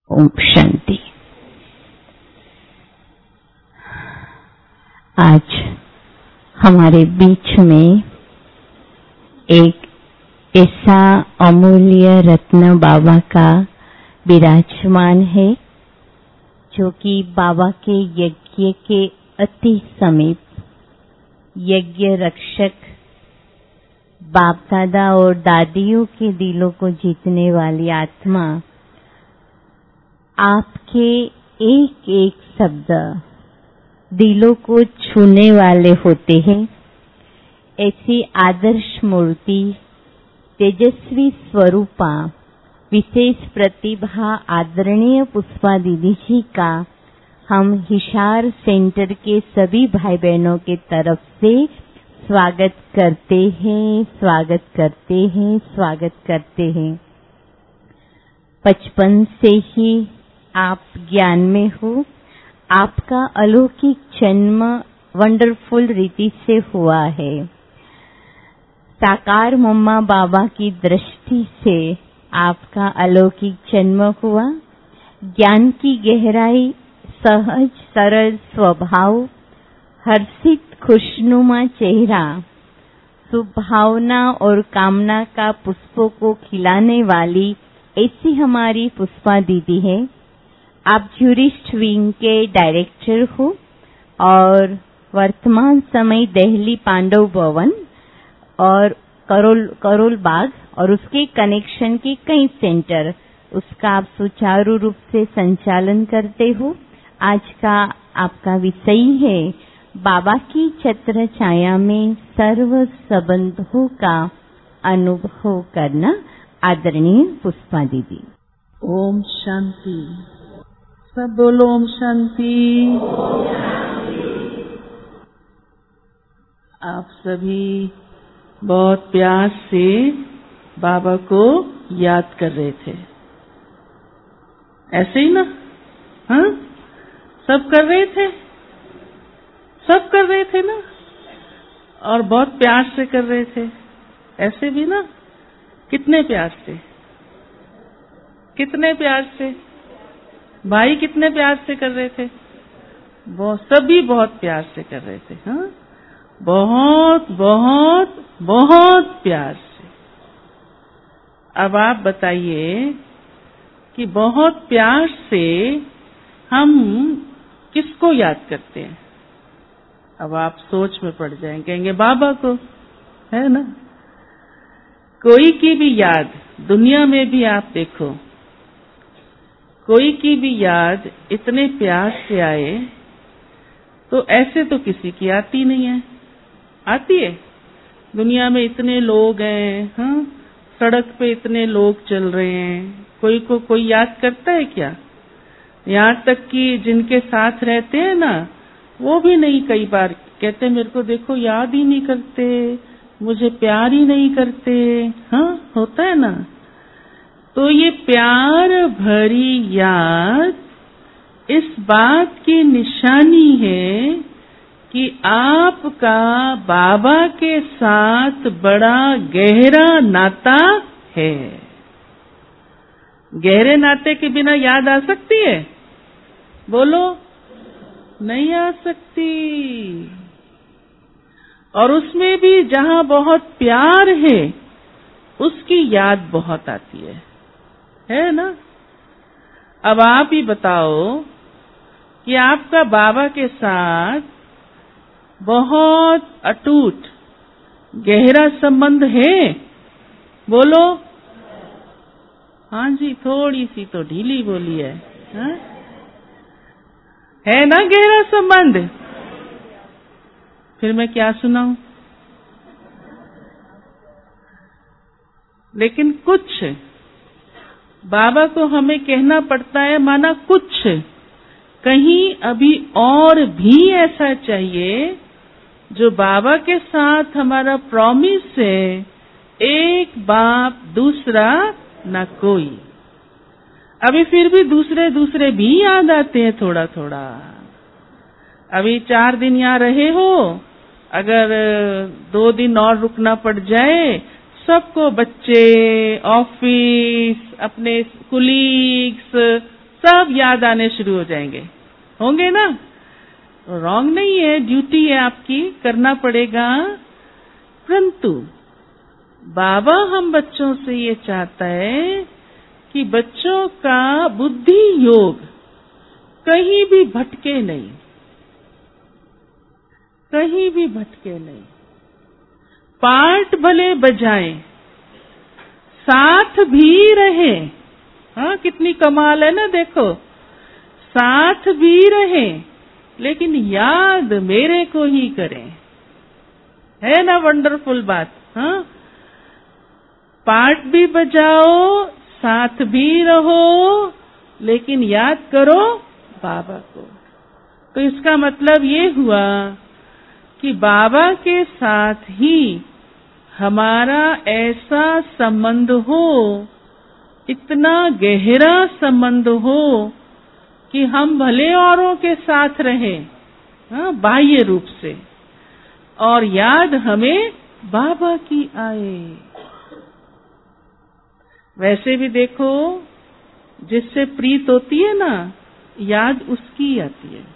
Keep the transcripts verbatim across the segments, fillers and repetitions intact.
ओम शांति। आज हमारे बीच में एक ऐसा अमूल्य रत्न बाबा का विराजमान है जो कि बाबा के यज्ञ के अति समीप यज्ञ रक्षक, बाप दादा और दादियों के दिलों को जीतने वाली आत्मा आपके एक एक शब्द दिलों को छूने वाले होते हैं। ऐसी आदर्श मूर्ति, तेजस्वी स्वरूपा, विशेष प्रतिभा आदरणीय पुष्पा दीदी जी का हम हिसार सेंटर के सभी भाई बहनों के तरफ से स्वागत करते हैं, स्वागत करते हैं, स्वागत करते हैं। बचपन से ही आप ज्ञान में हो। आपका अलौकिक जन्म वंडरफुल रीति से हुआ है। साकार मम्मा बाबा की दृष्टि से आपका अलौकिक जन्म हुआ। ज्ञान की गहराई, सहज सरल स्वभाव, हर्षित खुशनुमा चेहरा, शुभ भावना और कामना का पुष्पों को खिलाने वाली ऐसी हमारी पुष्पा दीदी है। आप ज्यूरिस्ट विंग के डायरेक्टर हो और वर्तमान समय दिल्ली पांडव भवन और करोल करोल बाग और उसके कनेक्शन के कई सेंटर, उसका आप सुचारू रूप से संचालन करते हो। आज का आपका विषय है बाबा की छत्र छाया में सर्व संबंधों का अनुभव करना। आदरणीय पुष्पा दीदी। ओम शांति। सब बोलो ओम शांति। आप सभी बहुत प्यार से बाबा को याद कर रहे थे, ऐसे ही ना? हाँ, सब कर रहे थे, सब कर रहे थे ना, और बहुत प्यार से कर रहे थे, ऐसे भी ना? कितने प्यार से, कितने प्यार से भाई, कितने प्यार से कर रहे थे? बहुत, सभी बहुत प्यार से कर रहे थे। हाँ, बहुत बहुत बहुत प्यार से। अब आप बताइए कि बहुत प्यार से हम किसको याद करते हैं? अब आप सोच में पड़ जाएंगे, कहेंगे बाबा को, है ना? कोई की भी याद दुनिया में भी आप देखो, कोई की भी याद इतने प्यार से आए तो ऐसे तो किसी की आती नहीं है। आती है? दुनिया में इतने लोग हैं, हाँ, सड़क पे इतने लोग चल रहे हैं, कोई को कोई याद करता है क्या? यहाँ तक कि जिनके साथ रहते हैं ना, वो भी नहीं, कई बार कहते मेरे को देखो याद ही नहीं करते, मुझे प्यार ही नहीं करते। हाँ, होता है ना? तो ये प्यार भरी याद इस बात की निशानी है कि आपका बाबा के साथ बड़ा गहरा नाता है। गहरे नाते के बिना याद आ सकती है? बोलो, नहीं आ सकती। और उसमें भी जहां बहुत प्यार है, उसकी याद बहुत आती है, है ना? अब आप ही बताओ कि आपका बाबा के साथ बहुत अटूट गहरा संबंध है? बोलो। हाँ जी, थोड़ी सी तो ढीली बोली है। हाँ? है ना गहरा संबंध? फिर मैं क्या सुनाऊं? लेकिन कुछ बाबा को हमें कहना पड़ता है, माना कुछ कहीं अभी और भी ऐसा चाहिए जो बाबा के साथ हमारा प्रॉमिस है, एक बाप दूसरा ना कोई। अभी फिर भी दूसरे दूसरे भी याद आते हैं थोड़ा थोड़ा। अभी चार दिन यहाँ रहे हो, अगर दो दिन और रुकना पड़ जाए, सबको, बच्चे, ऑफिस, अपने कुलीग्स, सब याद आने शुरू हो जाएंगे, होंगे ना? रॉन्ग नहीं है, ड्यूटी है आपकी, करना पड़ेगा। परंतु बाबा हम बच्चों से ये चाहता है कि बच्चों का बुद्धि योग कहीं भी भटके नहीं, कहीं भी भटके नहीं। पाठ भले बजाएं, साथ भी रहे। हाँ, कितनी कमाल है ना, देखो, साथ भी रहे लेकिन याद मेरे को ही करें। है ना वंडरफुल बात? हाँ, पाठ भी बजाओ, साथ भी रहो, लेकिन याद करो बाबा को। तो इसका मतलब ये हुआ कि बाबा के साथ ही हमारा ऐसा संबंध हो, इतना गहरा संबंध हो कि हम भले औरों के साथ रहें, हाँ, बाह्य रूप से, और याद हमें बाबा की आए। वैसे भी देखो, जिससे प्रीत होती है ना, याद उसकी आती है।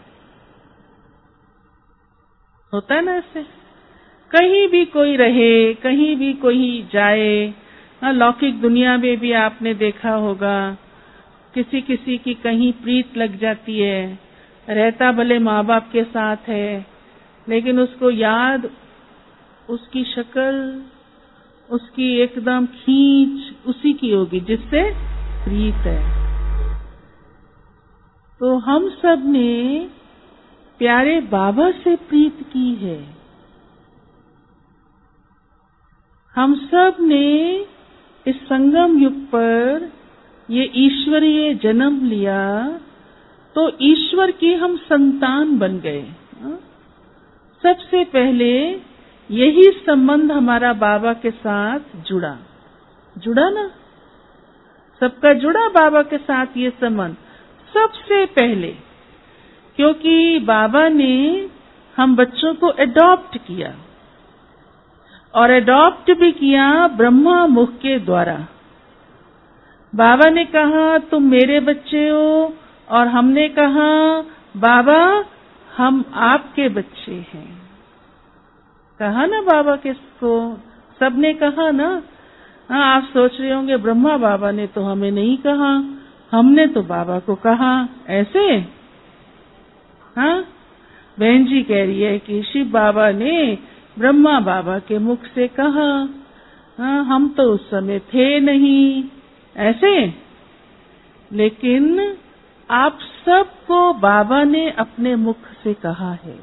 होता है ना ऐसे? कहीं भी कोई रहे, कहीं भी कोई जाए, हाँ, लौकिक दुनिया में भी आपने देखा होगा, किसी किसी की कहीं प्रीत लग जाती है, रहता भले माँ बाप के साथ है, लेकिन उसको याद उसकी शक्ल, उसकी एकदम खींच उसी की होगी जिससे प्रीत है। तो हम सब ने प्यारे बाबा से प्रीत की है। हम सब ने इस संगम युग पर ये ईश्वरीय जन्म लिया, तो ईश्वर की हम संतान बन गए। सबसे पहले यही संबंध हमारा बाबा के साथ जुड़ा, जुड़ा ना? सबका जुड़ा बाबा के साथ ये संबंध सबसे पहले, क्योंकि बाबा ने हम बच्चों को एडॉप्ट किया, और एडॉप्ट भी किया ब्रह्मा मुख के द्वारा। बाबा ने कहा तुम मेरे बच्चे हो, और हमने कहा बाबा हम आपके बच्चे हैं। कहा ना बाबा किसको? सबने कहा ना। हाँ, आप सोच रहे होंगे ब्रह्मा बाबा ने तो हमें नहीं कहा, हमने तो बाबा को कहा, ऐसे? हाँ, बहन जी कह रही है कि शिव बाबा ने ब्रह्मा बाबा के मुख से कहा। हाँ, हम तो उस समय थे नहीं, ऐसे? लेकिन आप सबको बाबा ने अपने मुख से कहा है।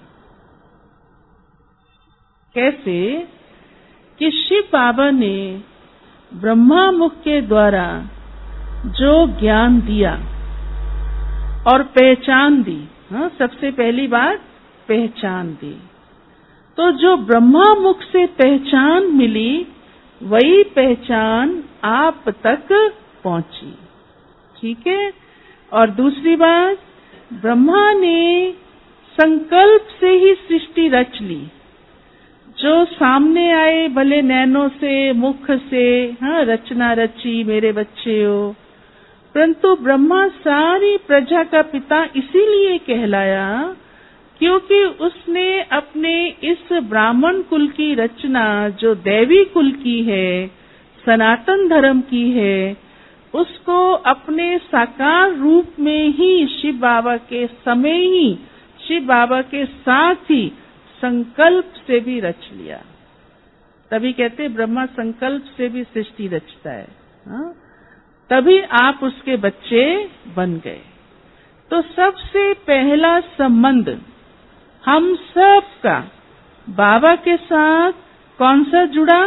कैसे? कि शिव बाबा ने ब्रह्मा मुख के द्वारा जो ज्ञान दिया और पहचान दी, हाँ, सबसे पहली बात पहचान दी, तो जो ब्रह्मा मुख से पहचान मिली वही पहचान आप तक पहुंची। ठीक है? और दूसरी बात, ब्रह्मा ने संकल्प से ही सृष्टि रच ली। जो सामने आए भले नैनों से, मुख से, हाँ, रचना रची मेरे बच्चे हो, परंतु ब्रह्मा सारी प्रजा का पिता इसीलिए कहलाया क्योंकि उसने अपने इस ब्राह्मण कुल की रचना, जो दैवी कुल की है, सनातन धर्म की है, उसको अपने साकार रूप में ही शिव बाबा के समय ही, शिव बाबा के साथ ही संकल्प से भी रच लिया। तभी कहते हैं ब्रह्मा संकल्प से भी सृष्टि रचता है। हाँ? तभी आप उसके बच्चे बन गए। तो सबसे पहला संबंध हम सब का बाबा के साथ कौन सा जुड़ा?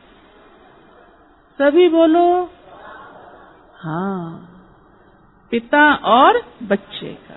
सभी बोलो। हाँ, पिता और बच्चे का।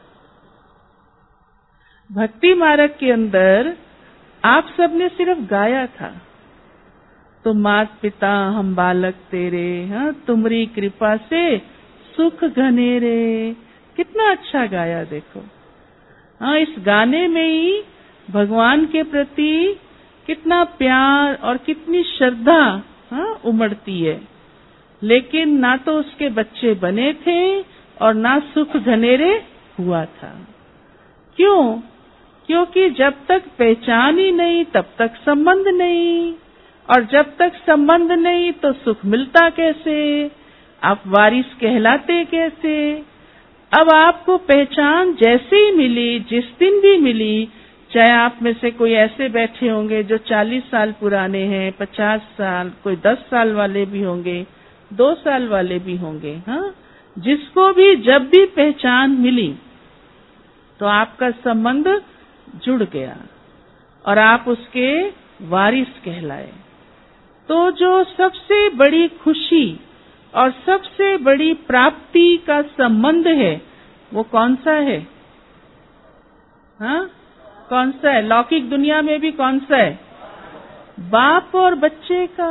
भक्ति मार्ग के अंदर आप सबने सिर्फ गाया था, तुम मात पिता हम बालक तेरे, हाँ, तुमरी कृपा से सुख घनेरे। कितना अच्छा गाया देखो। हाँ, इस गाने में ही भगवान के प्रति कितना प्यार और कितनी श्रद्धा, हाँ, उमड़ती है। लेकिन ना तो उसके बच्चे बने थे, और ना सुख घनेरे हुआ था। क्यों? क्योंकि जब तक पहचान ही नहीं तब तक संबंध नहीं, और जब तक संबंध नहीं तो सुख मिलता कैसे, आप वारिस कहलाते कैसे। अब आपको पहचान जैसे ही मिली, जिस दिन भी मिली, चाहे आप में से कोई ऐसे बैठे होंगे जो चालीस साल पुराने हैं, पचास साल, कोई दस साल वाले भी होंगे, दो साल वाले भी होंगे, हाँ, जिसको भी जब भी पहचान मिली तो आपका संबंध जुड़ गया और आप उसके वारिस कहलाए। तो जो सबसे बड़ी खुशी और सबसे बड़ी प्राप्ति का संबंध है वो कौन सा है? हाँ, कौन सा है? लौकिक दुनिया में भी कौन सा है? बाप और बच्चे का।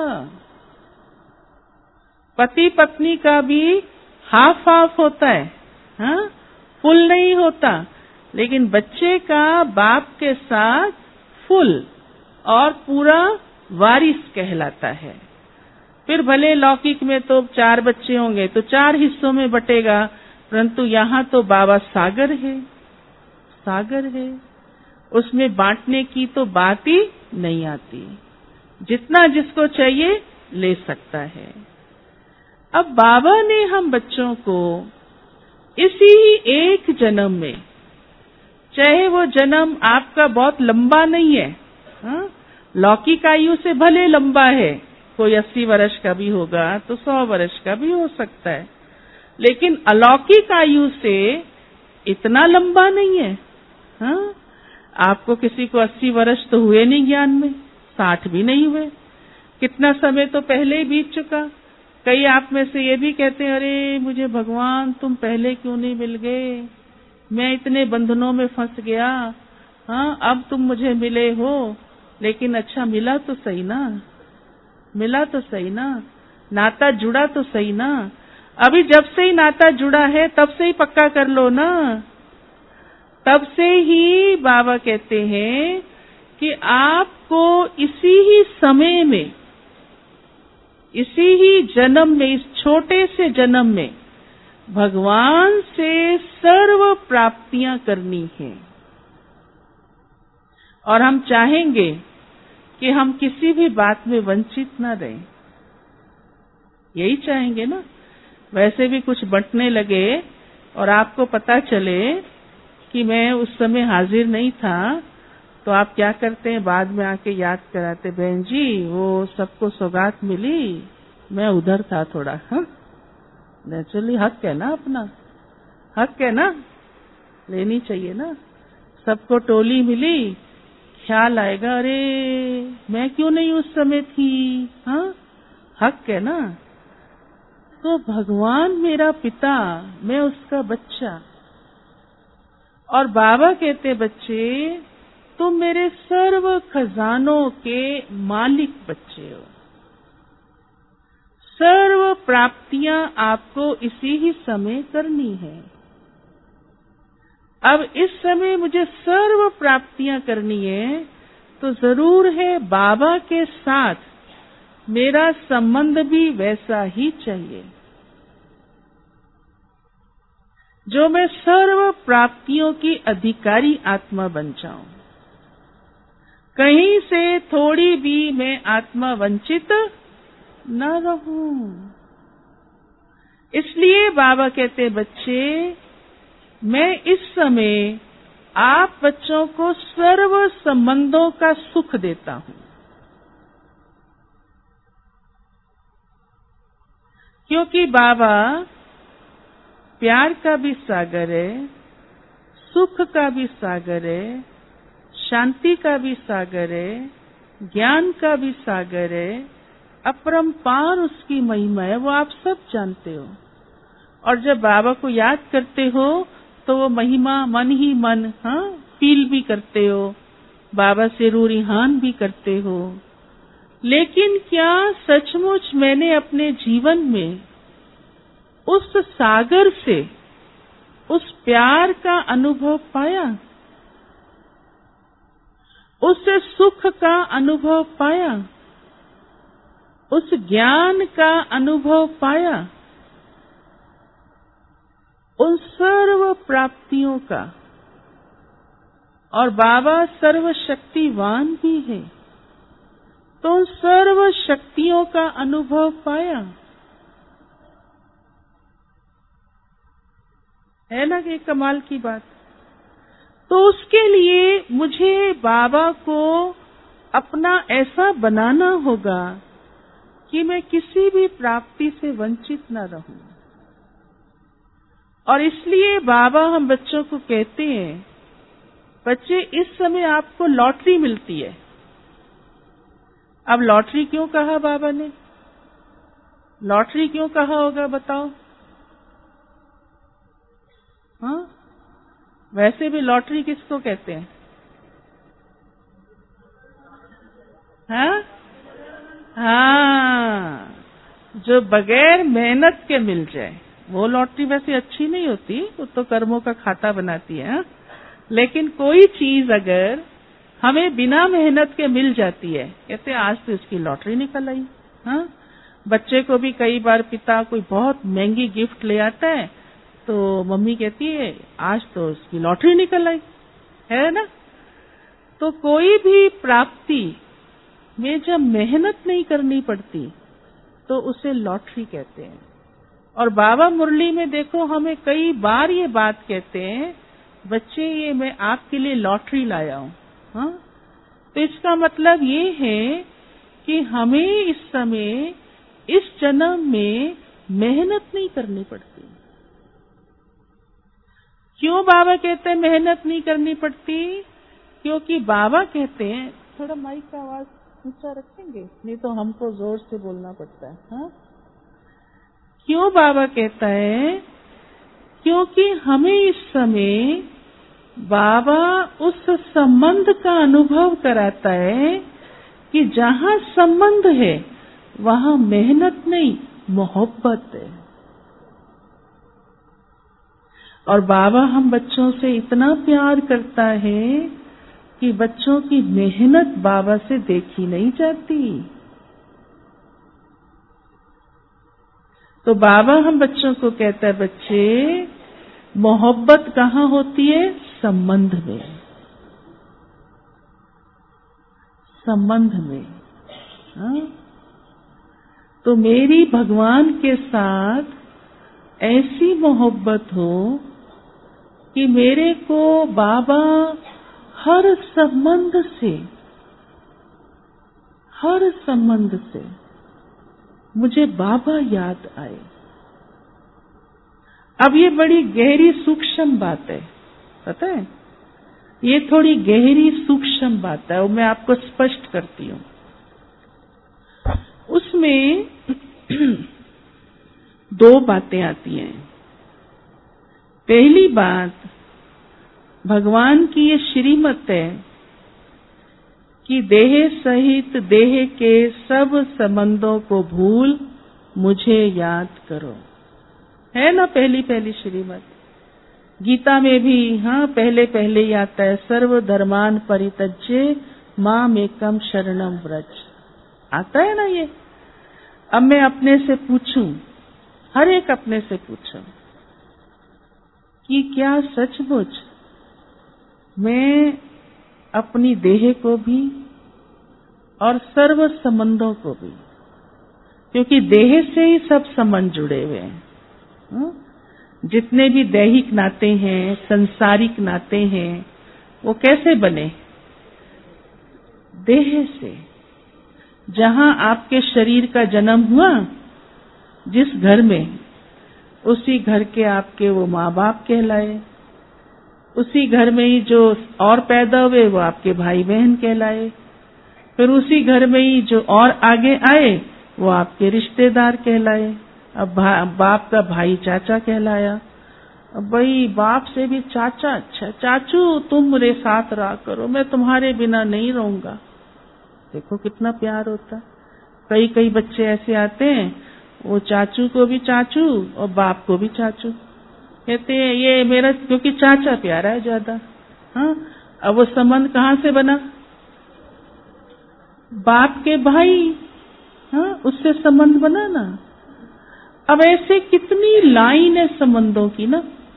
पति पत्नी का भी हाफ हाफ होता है, हाँ, फुल नहीं होता, लेकिन बच्चे का बाप के साथ फुल और पूरा वारिस कहलाता है। फिर भले लौकिक में तो चार बच्चे होंगे तो चार हिस्सों में बटेगा, परंतु यहाँ तो बाबा सागर है, सागर है, उसमें बांटने की तो बात ही नहीं आती, जितना जिसको चाहिए ले सकता है। अब बाबा ने हम बच्चों को इसी ही एक जन्म में, चाहे वो जन्म आपका बहुत लंबा नहीं है, हाँ, लौकिक आयु से भले लंबा है, कोई अस्सी वर्ष का भी होगा तो सौ वर्ष का भी हो सकता है, लेकिन अलौकिक आयु से इतना लंबा नहीं है, हाँ। आपको किसी को अस्सी वर्ष तो हुए नहीं ज्ञान में, साठ भी नहीं हुए, कितना समय तो पहले ही बीत चुका। कई आप में से ये भी कहते हैं, अरे मुझे भगवान तुम पहले क्यों नहीं मिल गए, मैं इतने बंधनों में फंस गया, हाँ, अब तुम मुझे मिले हो। लेकिन अच्छा मिला तो सही ना, मिला तो सही ना, नाता जुड़ा तो सही ना। अभी जब से ही नाता जुड़ा है तब से ही पक्का कर लो ना। तब से ही बाबा कहते हैं कि आपको इसी ही समय में, इसी ही जन्म में, इस छोटे से जन्म में भगवान से सर्व प्राप्तियां करनी है। और हम चाहेंगे कि हम किसी भी बात में वंचित न रहें, यही चाहेंगे ना। वैसे भी कुछ बंटने लगे और आपको पता चले कि मैं उस समय हाजिर नहीं था, तो आप क्या करते हैं, बाद में आके याद कराते, बहन जी वो सबको सौगात मिली, मैं उधर था थोड़ा, हाँ, नेचुरली हक है ना, अपना हक है ना, लेनी चाहिए ना। सबको टोली मिली, ख्याल आएगा, अरे मैं क्यों नहीं उस समय थी, हाँ, हक है ना। तो भगवान मेरा पिता, मैं उसका बच्चा, और बाबा कहते बच्चे तुम मेरे सर्व खजानों के मालिक बच्चे हो। सर्व प्राप्तियां आपको इसी ही समय करनी है। अब इस समय मुझे सर्व प्राप्तियां करनी है, तो जरूर है बाबा के साथ मेरा संबंध भी वैसा ही चाहिए, जो मैं सर्व प्राप्तियों की अधिकारी आत्मा बन जाऊं। कहीं से थोड़ी भी मैं आत्मा वंचित न रहूं। इसलिए बाबा कहते बच्चे, मैं इस समय आप बच्चों को सर्व संबंधों का सुख देता हूं, क्योंकि बाबा प्यार का भी सागर है, सुख का भी सागर है, शांति का भी सागर है, ज्ञान का भी सागर है, अपरंपार उसकी महिमा है, वो आप सब जानते हो। और जब बाबा को याद करते हो तो वो महिमा मन ही मन, हाँ, फील भी करते हो, बाबा से रूरिहान भी करते हो। लेकिन क्या सचमुच मैंने अपने जीवन में उस सागर से उस प्यार का अनुभव पाया, उस सुख का अनुभव पाया, उस ज्ञान का अनुभव पाया? उन सर्व प्राप्तियों का, और बाबा सर्वशक्तिवान भी है, तो उन सर्व शक्तियों का अनुभव पाया। है ना कि कमाल की बात। तो उसके लिए मुझे बाबा को अपना ऐसा बनाना होगा कि मैं किसी भी प्राप्ति से वंचित न रहूं। और इसलिए बाबा हम बच्चों को कहते हैं, बच्चे इस समय आपको लॉटरी मिलती है। अब लॉटरी क्यों कहा बाबा ने? लॉटरी क्यों कहा होगा बताओ? हाँ, वैसे भी लॉटरी किसको कहते हैं? हाँ हाँ, जो बगैर मेहनत के मिल जाए वो लॉटरी वैसे अच्छी नहीं होती, वो तो कर्मों का खाता बनाती है। हा? लेकिन कोई चीज अगर हमें बिना मेहनत के मिल जाती है, कहते आज तो इसकी लॉटरी निकल आई। हाँ, बच्चे को भी कई बार पिता कोई बहुत महंगी गिफ्ट ले आता है तो मम्मी कहती है आज तो इसकी लॉटरी निकल आई, है ना। तो कोई भी प्राप्ति में जब मेहनत नहीं करनी पड़ती तो उसे लॉटरी कहते हैं। और बाबा मुरली में देखो हमें कई बार ये बात कहते हैं, बच्चे ये मैं आपके लिए लॉटरी लाया हूं। हाँ, तो इसका मतलब ये है कि हमें इस समय इस जन्म में मेहनत नहीं करनी पड़ती। क्यों बाबा कहते हैं मेहनत नहीं करनी पड़ती? क्योंकि बाबा कहते हैं, थोड़ा माइक का आवाज ऊंचा रखेंगे, नहीं तो हमको जोर से बोलना पड़ता है। हाँ, क्यों बाबा कहता है? क्योंकि हमें इस समय बाबा उस संबंध का अनुभव कराता है कि जहां संबंध है वहां मेहनत नहीं, मोहब्बत है। और बाबा हम बच्चों से इतना प्यार करता है कि बच्चों की मेहनत बाबा से देखी नहीं जाती। तो बाबा हम बच्चों को कहता है, बच्चे मोहब्बत कहाँ होती है? संबंध में, संबंध में। हाँ? तो मेरी भगवान के साथ ऐसी मोहब्बत हो कि मेरे को बाबा हर संबंध से, हर संबंध से मुझे बाबा याद आए। अब ये बड़ी गहरी सूक्ष्म बात है, पता है? ये थोड़ी गहरी सूक्ष्म बात है और मैं आपको स्पष्ट करती हूँ। उसमें दो बातें आती हैं। पहली बात, भगवान की ये श्रीमत है कि देह सहित देह के सब संबंधों को भूल मुझे याद करो, है ना पहली पहली श्रीमत। गीता में भी हाँ पहले पहले ही आता है, सर्व धर्मान परित्यज्य माम एकम शरणम व्रज, आता है ना ये। अब मैं अपने से पूछूं, हर एक अपने से पूछो कि क्या सचमुच मैं अपनी देह को भी और सर्व संबंधों को भी, क्योंकि देह से ही सब संबंध जुड़े हुए हैं। हुँ? जितने भी दैहिक नाते हैं, संसारिक नाते हैं, वो कैसे बने? देह से। जहां आपके शरीर का जन्म हुआ, जिस घर में, उसी घर के आपके वो माँ बाप कहलाए। उसी घर में ही जो और पैदा हुए वो आपके भाई बहन कहलाए। फिर उसी घर में ही जो और आगे आए वो आपके रिश्तेदार कहलाए। अब बाप का भाई चाचा कहलाया। अब भाई बाप से भी चाचा, अच्छा चाचू तुम मेरे साथ रहा करो, मैं तुम्हारे बिना नहीं रहूंगा। देखो कितना प्यार होता। कई कई बच्चे ऐसे आते हैं, वो चाचू को भी चाचू और बाप को भी चाचू कहते हैं, ये मेरा क्योंकि चाचा प्यारा है ज्यादा। हाँ, अब वो संबंध कहाँ से बना? बाप के भाई, हाँ उससे संबंध बना ना। अब ऐसे कितनी लाइन है संबंधों की ना,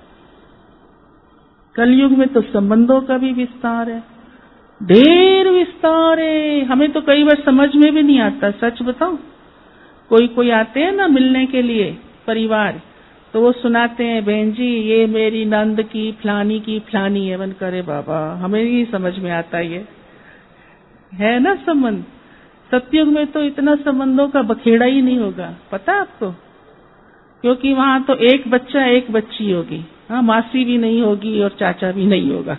कलयुग में तो संबंधों का भी विस्तार है, ढेर विस्तार है। हमें तो कई बार समझ में भी नहीं आता, सच बताओ। कोई कोई आते हैं ना मिलने के लिए परिवार, तो वो सुनाते हैं, बहन जी ये मेरी नंद की फलानी की फलानी है। मन करे बाबा हमें नहीं समझ में आता, ये है ना संबंध। सतयुग में तो इतना संबंधों का बखेड़ा ही नहीं होगा, पता है आपको, क्योंकि वहां तो एक बच्चा एक बच्ची होगी, हाँ, मासी भी नहीं होगी और चाचा भी नहीं होगा।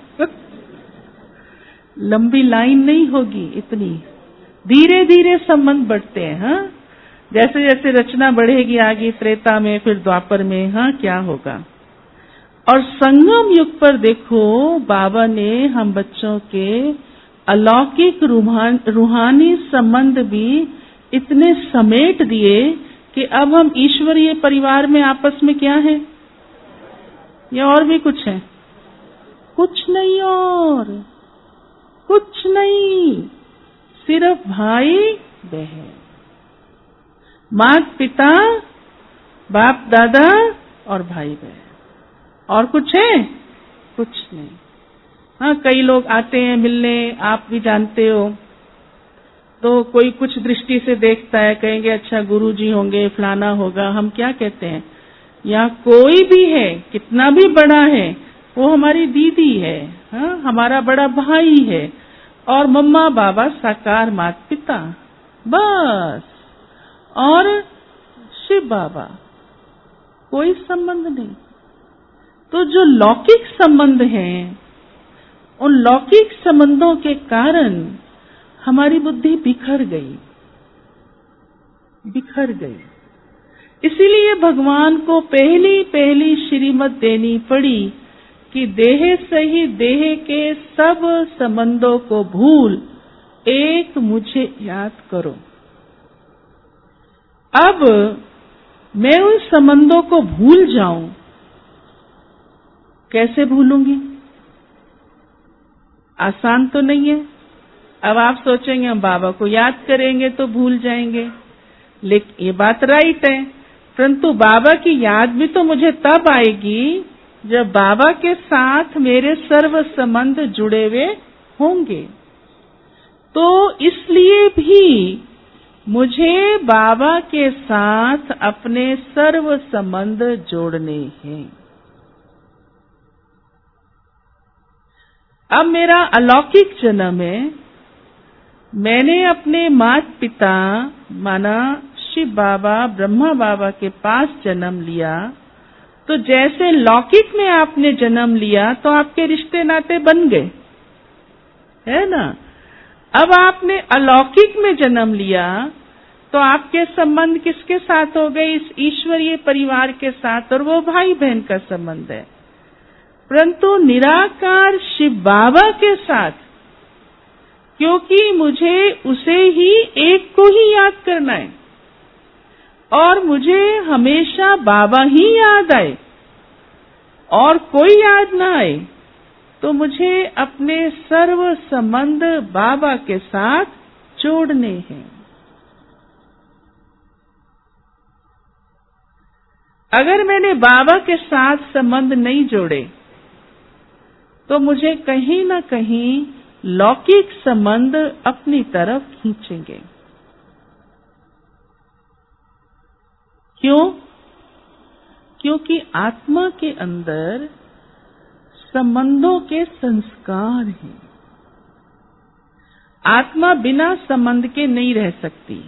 लंबी लाइन नहीं होगी इतनी, धीरे धीरे संबंध बढ़ते हैं। हाँ, जैसे जैसे रचना बढ़ेगी आगे त्रेता में, फिर द्वापर में, हाँ क्या होगा। और संगम युग पर देखो, बाबा ने हम बच्चों के अलौकिक रूहानी संबंध भी इतने समेट दिए कि अब हम ईश्वरीय परिवार में आपस में क्या है, या और भी कुछ है? कुछ नहीं, और कुछ नहीं, सिर्फ भाई बहन, माता पिता, बाप दादा और भाई बहन, और कुछ है? कुछ नहीं। हाँ, कई लोग आते हैं मिलने, आप भी जानते हो, तो कोई कुछ दृष्टि से देखता है, कहेंगे अच्छा गुरुजी होंगे, फलाना होगा। हम क्या कहते हैं, यहाँ कोई भी है, कितना भी बड़ा है, वो हमारी दीदी है, हाँ, हमारा बड़ा भाई है, और मम्मा बाबा साकार माता पिता, बस। और शिव बाबा, कोई संबंध नहीं। तो जो लौकिक संबंध हैं, उन लौकिक संबंधों के कारण हमारी बुद्धि बिखर गई, बिखर गई। इसीलिए भगवान को पहली पहली श्रीमत देनी पड़ी कि देह सहित देह के सब संबंधों को भूल एक मुझे याद करो। अब मैं उन संबंधों को भूल जाऊं, कैसे भूलूंगी? आसान तो नहीं है। अब आप सोचेंगे हम बाबा को याद करेंगे तो भूल जाएंगे, लेकिन ये बात राइट है, परंतु बाबा की याद भी तो मुझे तब आएगी जब बाबा के साथ मेरे सर्व संबंध जुड़े हुए होंगे। तो इसलिए भी मुझे बाबा के साथ अपने सर्व संबंध जोड़ने हैं। अब मेरा अलौकिक जन्म है, मैंने अपने माता पिता माना शिव बाबा ब्रह्मा बाबा के पास जन्म लिया। तो जैसे लौकिक में आपने जन्म लिया तो आपके रिश्ते नाते बन गए, है ना। अब आपने अलौकिक में जन्म लिया तो आपके संबंध किसके साथ हो गए? इस ईश्वरीय परिवार के साथ, और वो भाई बहन का संबंध है। परंतु निराकार शिव बाबा के साथ, क्योंकि मुझे उसे ही, एक को ही याद करना है, और मुझे हमेशा बाबा ही याद आए और कोई याद ना आए, तो मुझे अपने सर्व संबंध बाबा के साथ जोड़ने हैं। अगर मैंने बाबा के साथ संबंध नहीं जोड़े तो मुझे कहीं ना कहीं लौकिक संबंध अपनी तरफ खींचेंगे। क्यों? क्योंकि आत्मा के अंदर संबंधों के संस्कार हैं। आत्मा बिना संबंध के नहीं रह सकती।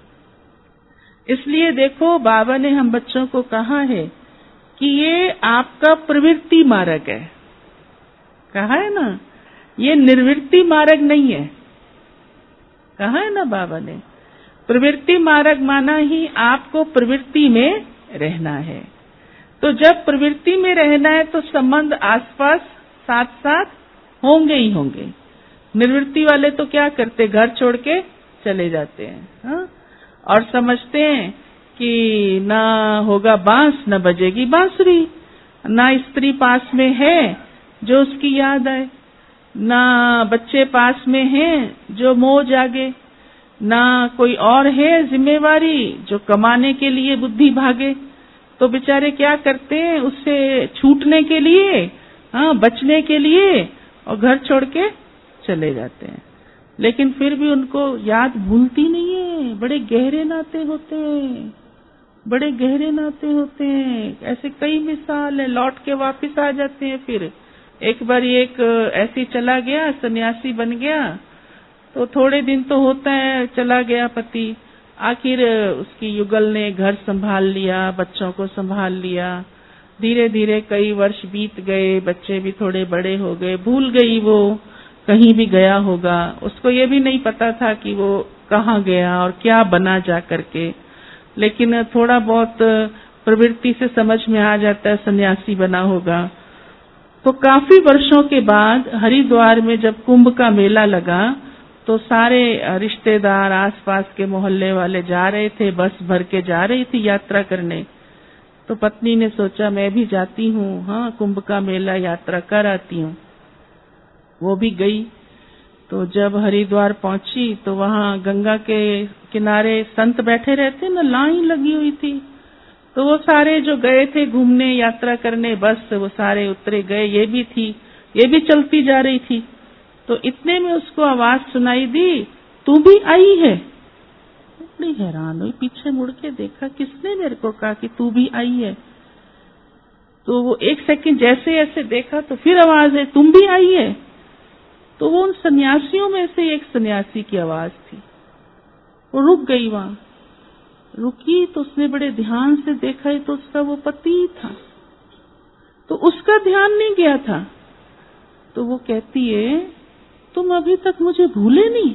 इसलिए देखो, बाबा ने हम बच्चों को कहा है कि ये आपका प्रवृत्ति मार्ग है। कहा है ना, ये निर्वृत्ति मार्ग नहीं है। कहा है ना बाबा ने, प्रवृत्ति मार्ग माना ही आपको प्रवृत्ति में रहना है। तो जब प्रवृत्ति में रहना है तो संबंध आसपास साथ साथ होंगे ही होंगे। निर्वृत्ति वाले तो क्या करते, घर छोड़ के चले जाते हैं, हा? और समझते हैं कि ना होगा बांस न बजेगी बांसुरी, ना स्त्री पास में है जो उसकी याद आए, ना बच्चे पास में हैं जो मोह जागे, ना कोई और है जिम्मेवारी जो कमाने के लिए बुद्धि भागे। तो बेचारे क्या करते हैं, उससे छूटने के लिए हाँ, बचने के लिए, और घर छोड़ के चले जाते हैं। लेकिन फिर भी उनको याद भूलती नहीं है। बड़े गहरे नाते होते हैं, बड़े गहरे नाते होते हैं। ऐसे कई मिसाल है, लौट के वापस आ जाते हैं। फिर एक बार एक ऐसी चला गया, सन्यासी बन गया, तो थोड़े दिन तो होता है, चला गया पति, आखिर उसकी युगल ने घर संभाल लिया, बच्चों को संभाल लिया। धीरे धीरे कई वर्ष बीत गए, बच्चे भी थोड़े बड़े हो गए, भूल गई वो कहीं भी गया होगा। उसको ये भी नहीं पता था कि वो कहाँ गया और क्या बना जा करके, लेकिन थोड़ा बहुत प्रवृत्ति से समझ में आ जाता है सन्यासी बना होगा। तो काफी वर्षों के बाद हरिद्वार में जब कुंभ का मेला लगा, तो सारे रिश्तेदार, आसपास के मोहल्ले वाले जा रहे थे, बस भर के जा रही थी यात्रा करने। तो पत्नी ने सोचा मैं भी जाती हूँ, हाँ, कुंभ का मेला यात्रा कर आती हूँ। वो भी गई। तो जब हरिद्वार पहुंची तो वहाँ गंगा के किनारे संत बैठे रहते ना, लाइन लगी हुई थी। तो वो सारे जो गए थे घूमने, यात्रा करने, बस वो सारे उतरे गए। ये भी थी, ये भी चलती जा रही थी। तो इतने में उसको आवाज सुनाई दी, तू भी आई है। बड़ी हैरान हुई, पीछे मुड़ के देखा, किसने मेरे को कहा कि तू भी आई है। तो वो एक सेकंड जैसे ऐसे देखा, तो फिर आवाज है, तुम भी आई है। तो वो उन सन्यासियों में से एक सन्यासी की आवाज थी। वो रुक गई वहां, रुकी तो उसने बड़े ध्यान से देखा, तो उसका वो पति था। तो उसका ध्यान नहीं गया था। तो वो कहती है, तुम अभी तक मुझे भूले नहीं।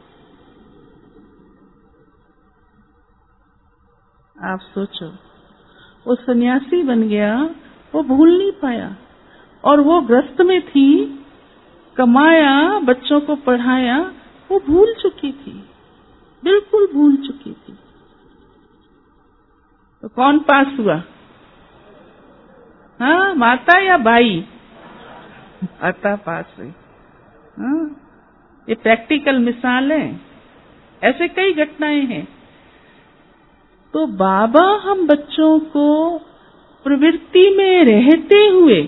आप सोचो, वो सन्यासी बन गया, वो भूल नहीं पाया। और वो ग्रस्त में थी, कमाया, बच्चों को पढ़ाया, वो भूल चुकी थी, बिल्कुल भूल चुकी थी। तो कौन पास हुआ? हाँ, माता या भाई? माता पास हुई। हाँ, ये प्रैक्टिकल मिसाल है, ऐसे कई घटनाएं हैं। तो बाबा हम बच्चों को प्रवृत्ति में रहते हुए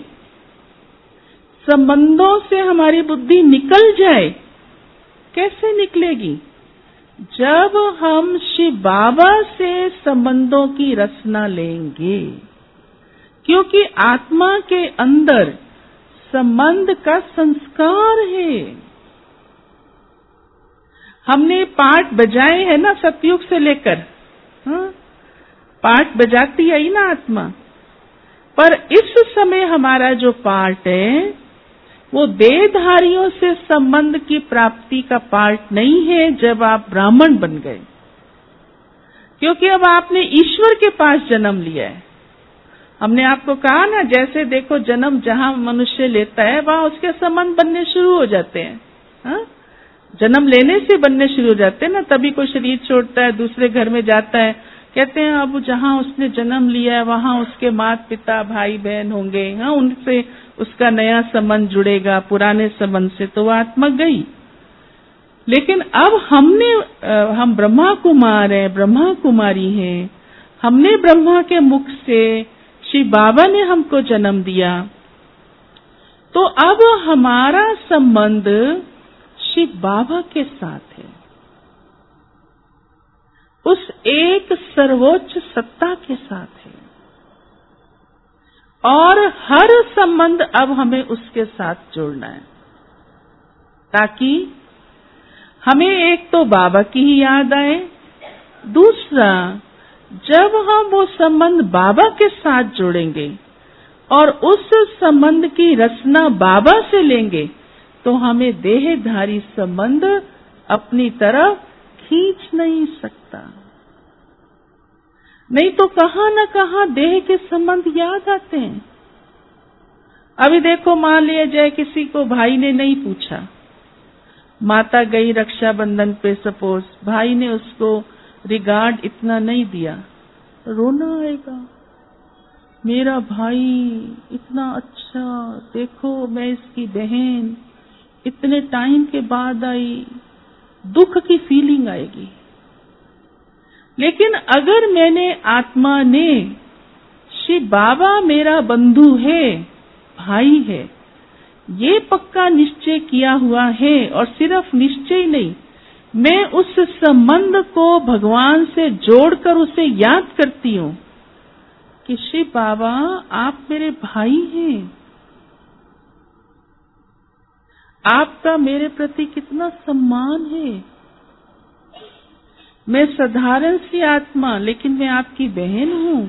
संबंधों से हमारी बुद्धि निकल जाए, कैसे निकलेगी? जब हम शिव बाबा से संबंधों की रचना लेंगे। क्योंकि आत्मा के अंदर संबंध का संस्कार है। हमने पाठ बजाए हैं ना सतयुग से लेकर, हाँ? पाठ बजाती आई ना आत्मा। पर इस समय हमारा जो पाठ है वो देहधारियों से संबंध की प्राप्ति का पाठ नहीं है जब आप ब्राह्मण बन गए। क्योंकि अब आपने ईश्वर के पास जन्म लिया है। हमने आपको कहा ना, जैसे देखो जन्म जहां मनुष्य लेता है वहां उसके संबंध बनने शुरू हो जाते हैं। हाँ? जन्म लेने से बनने शुरू हो जाते हैं ना, तभी कोई शरीर छोड़ता है, दूसरे घर में जाता है, कहते हैं अब जहां उसने जन्म लिया है वहां उसके माता पिता भाई बहन होंगे, हाँ, उनसे उसका नया संबंध जुड़ेगा, पुराने संबंध से तो वह आत्मा गई। लेकिन अब हमने हम ब्रह्मा कुमार हैं, ब्रह्मा कुमारी हैं, हमने ब्रह्मा के मुख से शिव बाबा ने हमको जन्म दिया। तो अब हमारा संबंध शिव बाबा के साथ है, उस एक सर्वोच्च सत्ता के साथ है। और हर संबंध अब हमें उसके साथ जोड़ना है, ताकि हमें एक तो बाबा की ही याद आए, दूसरा जब हम वो संबंध बाबा के साथ जोड़ेंगे और उस संबंध की रचना बाबा से लेंगे, तो हमें देहधारी संबंध अपनी तरफ खींच नहीं सकता। नहीं तो कहां न कहां देह के संबंध याद आते हैं। अभी देखो, मान लिया जाए किसी को भाई ने नहीं पूछा, माता गई रक्षाबंधन पे, सपोज भाई ने उसको रिगार्ड इतना नहीं दिया, तो रोना आएगा। मेरा भाई इतना अच्छा, देखो मैं इसकी बहन इतने टाइम के बाद आई, दुख की फीलिंग आएगी। लेकिन अगर मैंने आत्मा ने शिव बाबा मेरा बंधु है भाई है, ये पक्का निश्चय किया हुआ है। और सिर्फ निश्चय नहीं, मैं उस संबंध को भगवान से जोड़कर उसे याद करती हूँ कि श्री बाबा आप मेरे भाई हैं, आपका मेरे प्रति कितना सम्मान है। मैं साधारण सी आत्मा, लेकिन मैं आपकी बहन हूँ।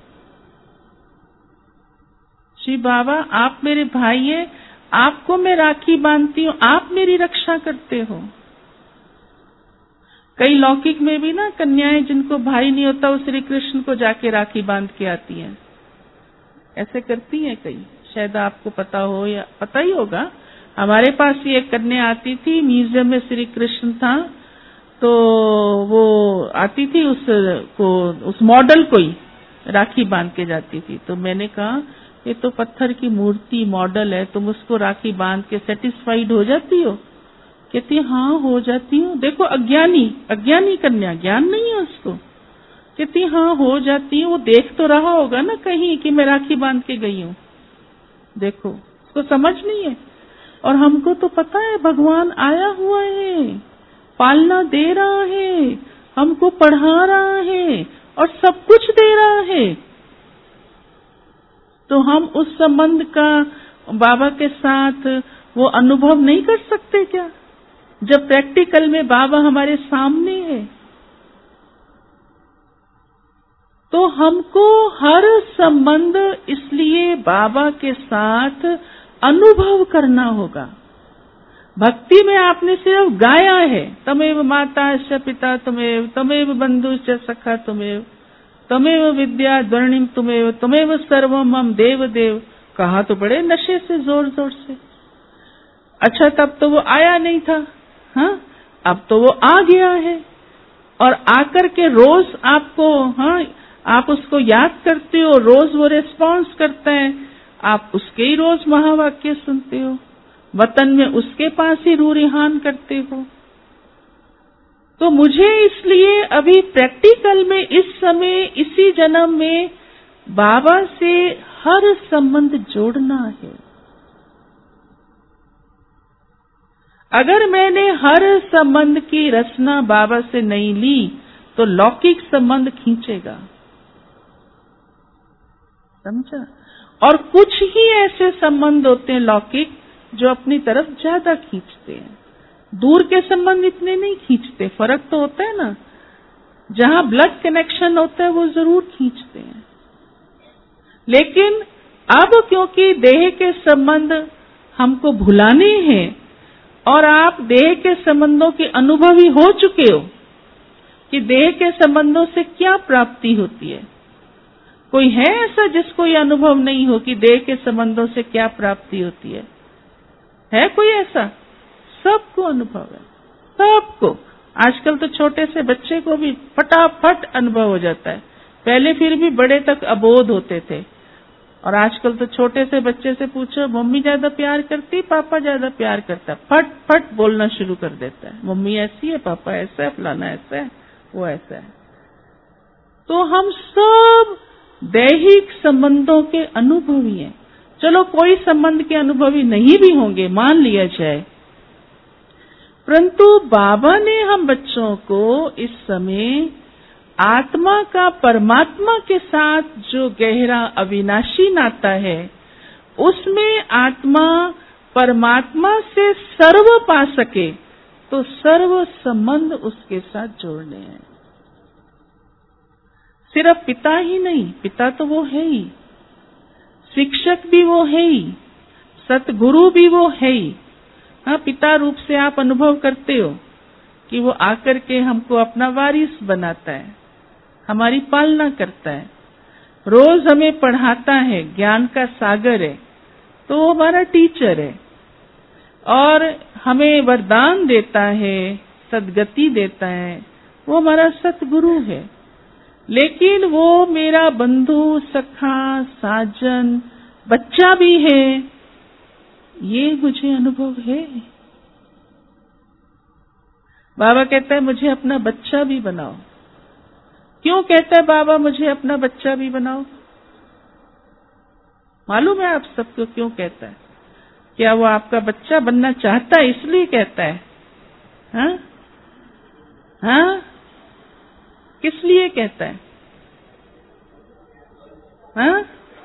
श्री बाबा आप मेरे भाई हैं, आपको मैं राखी बांधती हूँ, आप मेरी रक्षा करते हो। कई लौकिक में भी ना कन्याएं जिनको भाई नहीं होता वो श्री कृष्ण को जाके राखी बांध के आती हैं, ऐसे करती हैं कई, शायद आपको पता हो या पता ही होगा। हमारे पास ही एक कन्या आती थी, म्यूजियम में श्री कृष्ण था, तो वो आती थी उस को उस मॉडल को ही राखी बांध के जाती थी। तो मैंने कहा ये तो पत्थर की मूर्ति मॉडल है, तुम उसको राखी बांध के सेटिस्फाइड हो जाती हो? कहती हाँ हो जाती हूँ। देखो अज्ञानी अज्ञानी कन्या, ज्ञान नहीं है उसको। कहती हाँ हो जाती हूँ, वो देख तो रहा होगा ना कहीं कि मैं राखी बांध के गई हूँ। देखो उसको समझ नहीं है। और हमको तो पता है भगवान आया हुआ है, पालना दे रहा है, हमको पढ़ा रहा है और सब कुछ दे रहा है। तो हम उस संबंध का बाबा के साथ वो अनुभव नहीं कर सकते क्या, जब प्रैक्टिकल में बाबा हमारे सामने है? तो हमको हर संबंध इसलिए बाबा के साथ अनुभव करना होगा। भक्ति में आपने सिर्फ गाया है, तमेव माता च पिता तुमेव, तमेव बंधु च सखा तुमेव, तमेव विद्या द्वरणिम तुमेव, तमेव सर्वम मम देव देव। कहा तो बड़े नशे से, जोर जोर से। अच्छा तब तो वो आया नहीं था, हाँ अब तो वो आ गया है। और आकर के रोज आपको, हाँ आप उसको याद करते हो, रोज वो रेस्पॉन्स करता है, आप उसके ही रोज महावाक्य सुनते हो, वतन में उसके पास ही रू रिहान करते हो। तो मुझे इसलिए अभी प्रैक्टिकल में इस समय इसी जन्म में बाबा से हर संबंध जोड़ना है। अगर मैंने हर संबंध की रचना बाबा से नहीं ली तो लौकिक संबंध खींचेगा, समझा? और कुछ ही ऐसे संबंध होते हैं लौकिक जो अपनी तरफ ज्यादा खींचते हैं, दूर के संबंध इतने नहीं खींचते। फर्क तो होता है ना, जहां ब्लड कनेक्शन होता है वो जरूर खींचते हैं। लेकिन अब क्योंकि देह के संबंध हमको भुलाने हैं और आप देह के संबंधों के अनुभवी हो चुके हो कि देह के संबंधों से क्या प्राप्ति होती है। कोई है ऐसा जिसको ये अनुभव नहीं हो कि देह के संबंधों से क्या प्राप्ति होती है? है कोई ऐसा? सबको अनुभव है, सबको। आजकल तो छोटे से बच्चे को भी फटाफट अनुभव हो जाता है। पहले फिर भी बड़े तक अबोध होते थे, और आजकल तो छोटे से बच्चे से पूछो मम्मी ज्यादा प्यार करती, पापा ज्यादा प्यार करता, फट फट बोलना शुरू कर देता है, मम्मी ऐसी है, पापा ऐसा है, फलाना ऐसा है, वो ऐसा है। तो हम सब दैहिक संबंधों के अनुभवी हैं। चलो कोई संबंध के अनुभवी नहीं भी होंगे, मान लिया जाए, परंतु बाबा ने हम बच्चों को इस समय आत्मा का परमात्मा के साथ जो गहरा अविनाशी नाता है, उसमें आत्मा परमात्मा से सर्व पा सके तो सर्व संबंध उसके साथ जोड़ने हैं। सिर्फ पिता ही नहीं, पिता तो वो है ही, शिक्षक भी वो है ही, सतगुरु भी वो है ही। हाँ, पिता रूप से आप अनुभव करते हो कि वो आकर के हमको अपना वारिस बनाता है, हमारी पालना करता है, रोज हमें पढ़ाता है, ज्ञान का सागर है, तो वो हमारा टीचर है और हमें वरदान देता है, सद्गति देता है, वो हमारा सतगुरु है। लेकिन वो मेरा बंधु, सखा, साजन, बच्चा भी है, ये मुझे अनुभव है। बाबा कहता है मुझे अपना बच्चा भी बनाओ। क्यों कहता है बाबा मुझे अपना बच्चा भी बनाओ? मालूम है आप सबको क्यों कहता है? क्या वो आपका बच्चा बनना चाहता है इसलिए कहता है? हाँ हाँ, किस लिए कहता है? हाँ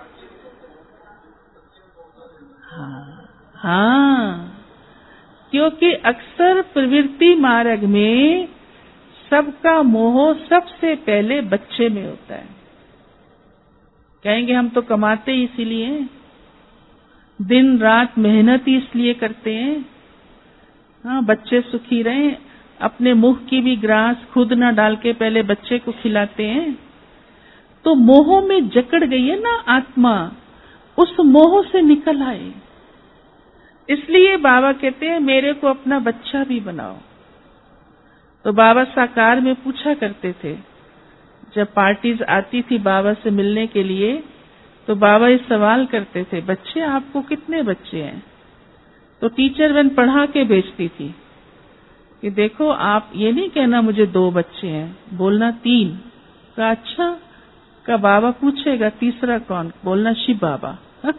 हाँ हाँ, क्योंकि अक्सर प्रवृत्ति मार्ग में सबका मोह सबसे पहले बच्चे में होता है। कहेंगे हम तो कमाते ही इसीलिए हैं, दिन रात मेहनत ही इसलिए करते हैं, हाँ बच्चे सुखी रहें, अपने मुख की भी ग्रास खुद ना डाल के पहले बच्चे को खिलाते हैं। तो मोह में जकड़ गई है ना आत्मा, उस मोह से निकल आए। इसलिए बाबा कहते हैं मेरे को अपना बच्चा भी बनाओ। तो बाबा साकार में पूछा करते थे, जब पार्टीज आती थी बाबा से मिलने के लिए, तो बाबा ये सवाल करते थे, बच्चे आपको कितने बच्चे हैं? तो टीचर वन पढ़ा के भेजती थी कि देखो आप ये नहीं कहना मुझे दो बच्चे हैं, बोलना तीन। का अच्छा का बाबा पूछेगा तीसरा कौन? बोलना शिव बाबा। हा?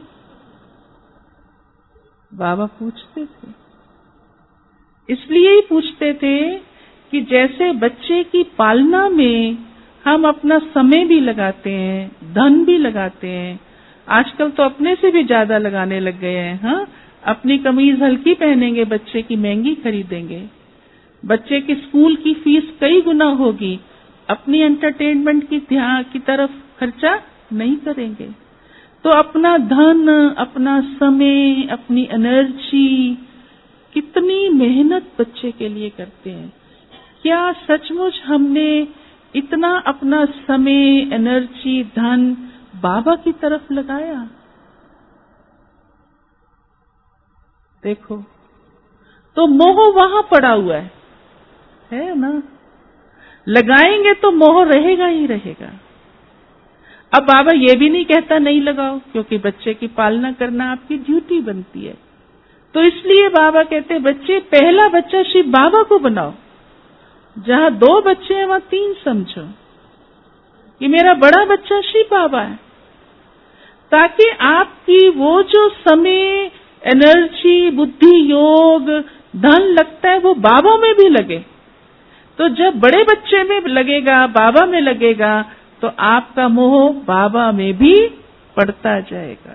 बाबा पूछते थे, इसलिए ही पूछते थे कि जैसे बच्चे की पालना में हम अपना समय भी लगाते हैं, धन भी लगाते हैं, आजकल तो अपने से भी ज्यादा लगाने लग गए हैं। हाँ, अपनी कमीज हल्की पहनेंगे, बच्चे की महंगी खरीदेंगे, बच्चे की स्कूल की फीस कई गुना होगी, अपनी एंटरटेनमेंट की ध्यान की तरफ खर्चा नहीं करेंगे। तो अपना धन, अपना समय, अपनी एनर्जी, कितनी मेहनत बच्चे के लिए करते हैं। क्या सचमुच हमने इतना अपना समय, एनर्जी, धन बाबा की तरफ लगाया? देखो, तो मोह वहां पड़ा हुआ है, है ना? लगाएंगे तो मोह रहेगा ही रहेगा। अब बाबा ये भी नहीं कहता नहीं लगाओ, क्योंकि बच्चे की पालना करना आपकी ड्यूटी बनती है। तो इसलिए बाबा कहते हैं बच्चे, पहला बच्चा शिव बाबा को बनाओ। जहां दो बच्चे हैं वहां तीन समझो कि मेरा बड़ा बच्चा शिव बाबा है, ताकि आपकी वो जो समय, एनर्जी, बुद्धि, योग, धन लगता है वो बाबा में भी लगे। तो जब बड़े बच्चे में लगेगा, बाबा में लगेगा, तो आपका मोह बाबा में भी पड़ता जाएगा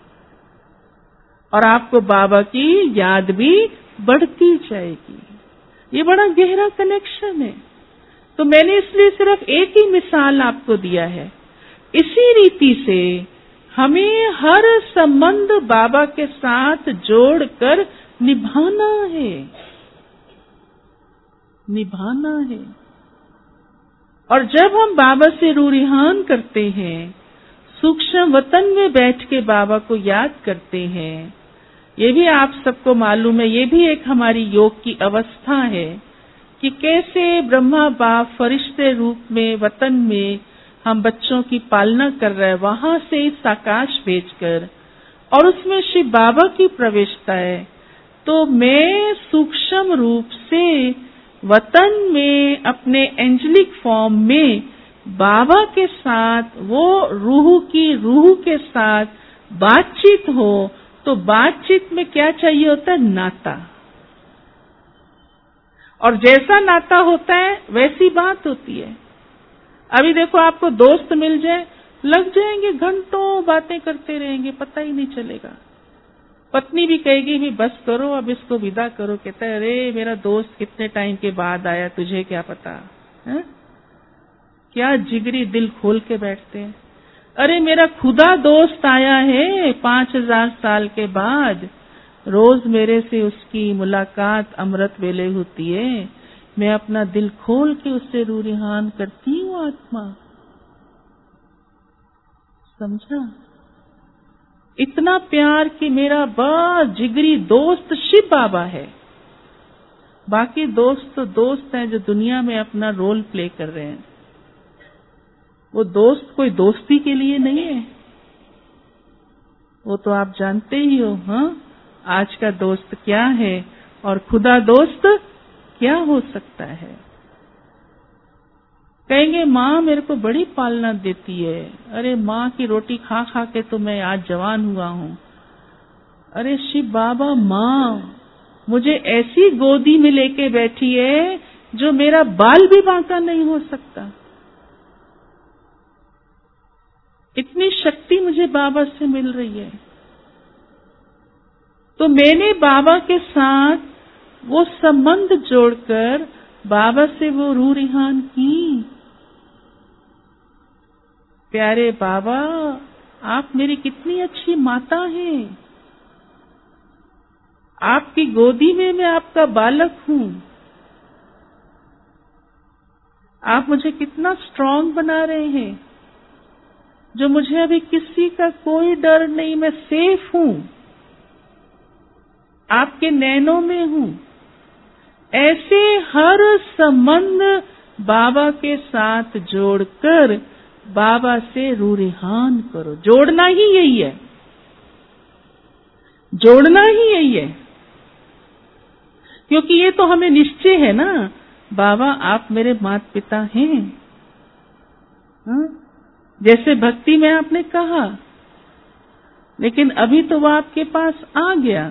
और आपको बाबा की याद भी बढ़ती जाएगी। ये बड़ा गहरा कनेक्शन है। तो मैंने इसलिए सिर्फ एक ही मिसाल आपको दिया है। इसी रीति से हमें हर संबंध बाबा के साथ जोड़कर निभाना है, निभाना है। और जब हम बाबा से रूरिहान करते हैं, सूक्ष्म वतन में बैठ के बाबा को याद करते हैं, ये भी आप सबको मालूम है, ये भी एक हमारी योग की अवस्था है कि कैसे ब्रह्मा बाप फरिश्ते रूप में वतन में हम बच्चों की पालना कर रहे हैं, वहां से इस आकाश भेजकर, और उसमें शिव बाबा की प्रवेशता है। तो मैं सूक्ष्म रूप से वतन में अपने एंजेलिक फॉर्म में बाबा के साथ, वो रूह की रूह के साथ बातचीत हो, तो बातचीत में क्या चाहिए होता है? नाता। और जैसा नाता होता है वैसी बात होती है। अभी देखो, आपको दोस्त मिल जाए, लग जाएंगे घंटों बातें करते रहेंगे, पता ही नहीं चलेगा। पत्नी भी कहेगी भी बस करो, अब इसको विदा करो। कहता है अरे मेरा दोस्त कितने टाइम के बाद आया, तुझे क्या पता है? क्या जिगरी दिल खोल के बैठते हैं। अरे मेरा खुदा दोस्त आया है पांच हजार साल के बाद, रोज मेरे से उसकी मुलाकात अमृत वेले होती है, मैं अपना दिल खोल के उससे रूरिहान करती हूँ आत्मा। समझा? इतना प्यार कि मेरा बस जिगरी दोस्त शिव बाबा है। बाकी दोस्त तो दोस्त हैं जो दुनिया में अपना रोल प्ले कर रहे हैं। वो दोस्त कोई दोस्ती के लिए नहीं है, वो तो आप जानते ही हो। हाँ, आज का दोस्त क्या है और खुदा दोस्त क्या हो सकता है। कहेंगे माँ मेरे को बड़ी पालना देती है, अरे माँ की रोटी खा खा के तो मैं आज जवान हुआ हूँ। अरे शिव बाबा माँ मुझे ऐसी गोदी में लेके बैठी है जो मेरा बाल भी बांका नहीं हो सकता। इतनी शक्ति मुझे बाबा से मिल रही है। तो मैंने बाबा के साथ वो संबंध जोड़कर बाबा से वो रूह रिहान की। प्यारे बाबा आप मेरी कितनी अच्छी माता हैं, आपकी गोदी में मैं आपका बालक हूँ, आप मुझे कितना स्ट्रांग बना रहे हैं, जो मुझे अभी किसी का कोई डर नहीं, मैं सेफ हूँ, आपके नैनों में हूँ। ऐसे हर संबंध बाबा के साथ जोड़कर बाबा से रूह रिहान करो। जोड़ना ही यही है, जोड़ना ही यही है, क्योंकि ये तो हमें निश्चय है ना, बाबा आप मेरे माता पिता हैं। हा? जैसे भक्ति में आपने कहा, लेकिन अभी तो वो आपके पास आ गया,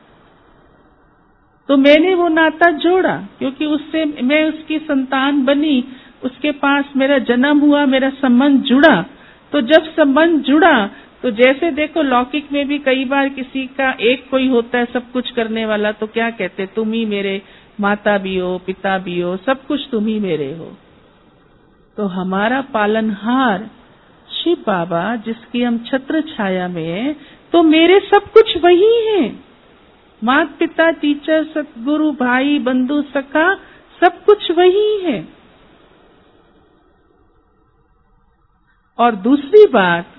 तो मैंने वो नाता जोड़ा, क्योंकि उससे मैं उसकी संतान बनी, उसके पास मेरा जन्म हुआ, मेरा संबंध जुड़ा। तो जब संबंध जुड़ा तो जैसे देखो लौकिक में भी कई बार किसी का एक कोई होता है सब कुछ करने वाला, तो क्या कहते तुम ही मेरे माता भी हो, पिता भी हो, सब कुछ तुम ही मेरे हो। तो हमारा पालनहार शिव बाबा जिसकी हम छत्र छाया में है, तो मेरे सब कुछ वही हैं। माता पिता, टीचर, सतगुरु, भाई, बंधु, सखा, सब कुछ वही है। और दूसरी बात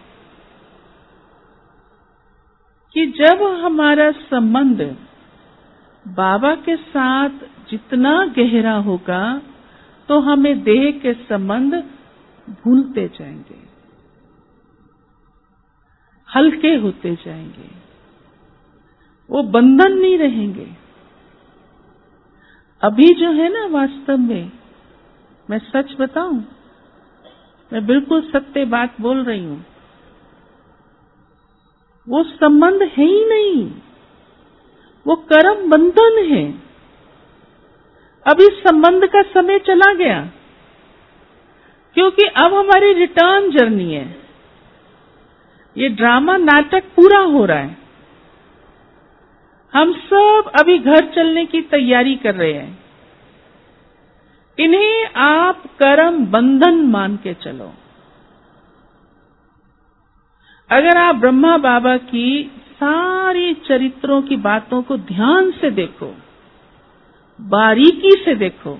कि जब हमारा संबंध बाबा के साथ जितना गहरा होगा, तो हमें देह के संबंध भूलते जाएंगे, हल्के होते जाएंगे, वो बंधन नहीं रहेंगे। अभी जो है ना, वास्तव में मैं सच बताऊं, मैं बिल्कुल सत्य बात बोल रही हूं, वो संबंध है ही नहीं, वो कर्म बंधन है। अब इस संबंध का समय चला गया, क्योंकि अब हमारी रिटर्न जर्नी है। ये ड्रामा नाटक पूरा हो रहा है, हम सब अभी घर चलने की तैयारी कर रहे हैं। इन्हें आप कर्म बंधन मान के चलो। अगर आप ब्रह्मा बाबा की सारी चरित्रों की बातों को ध्यान से देखो, बारीकी से देखो,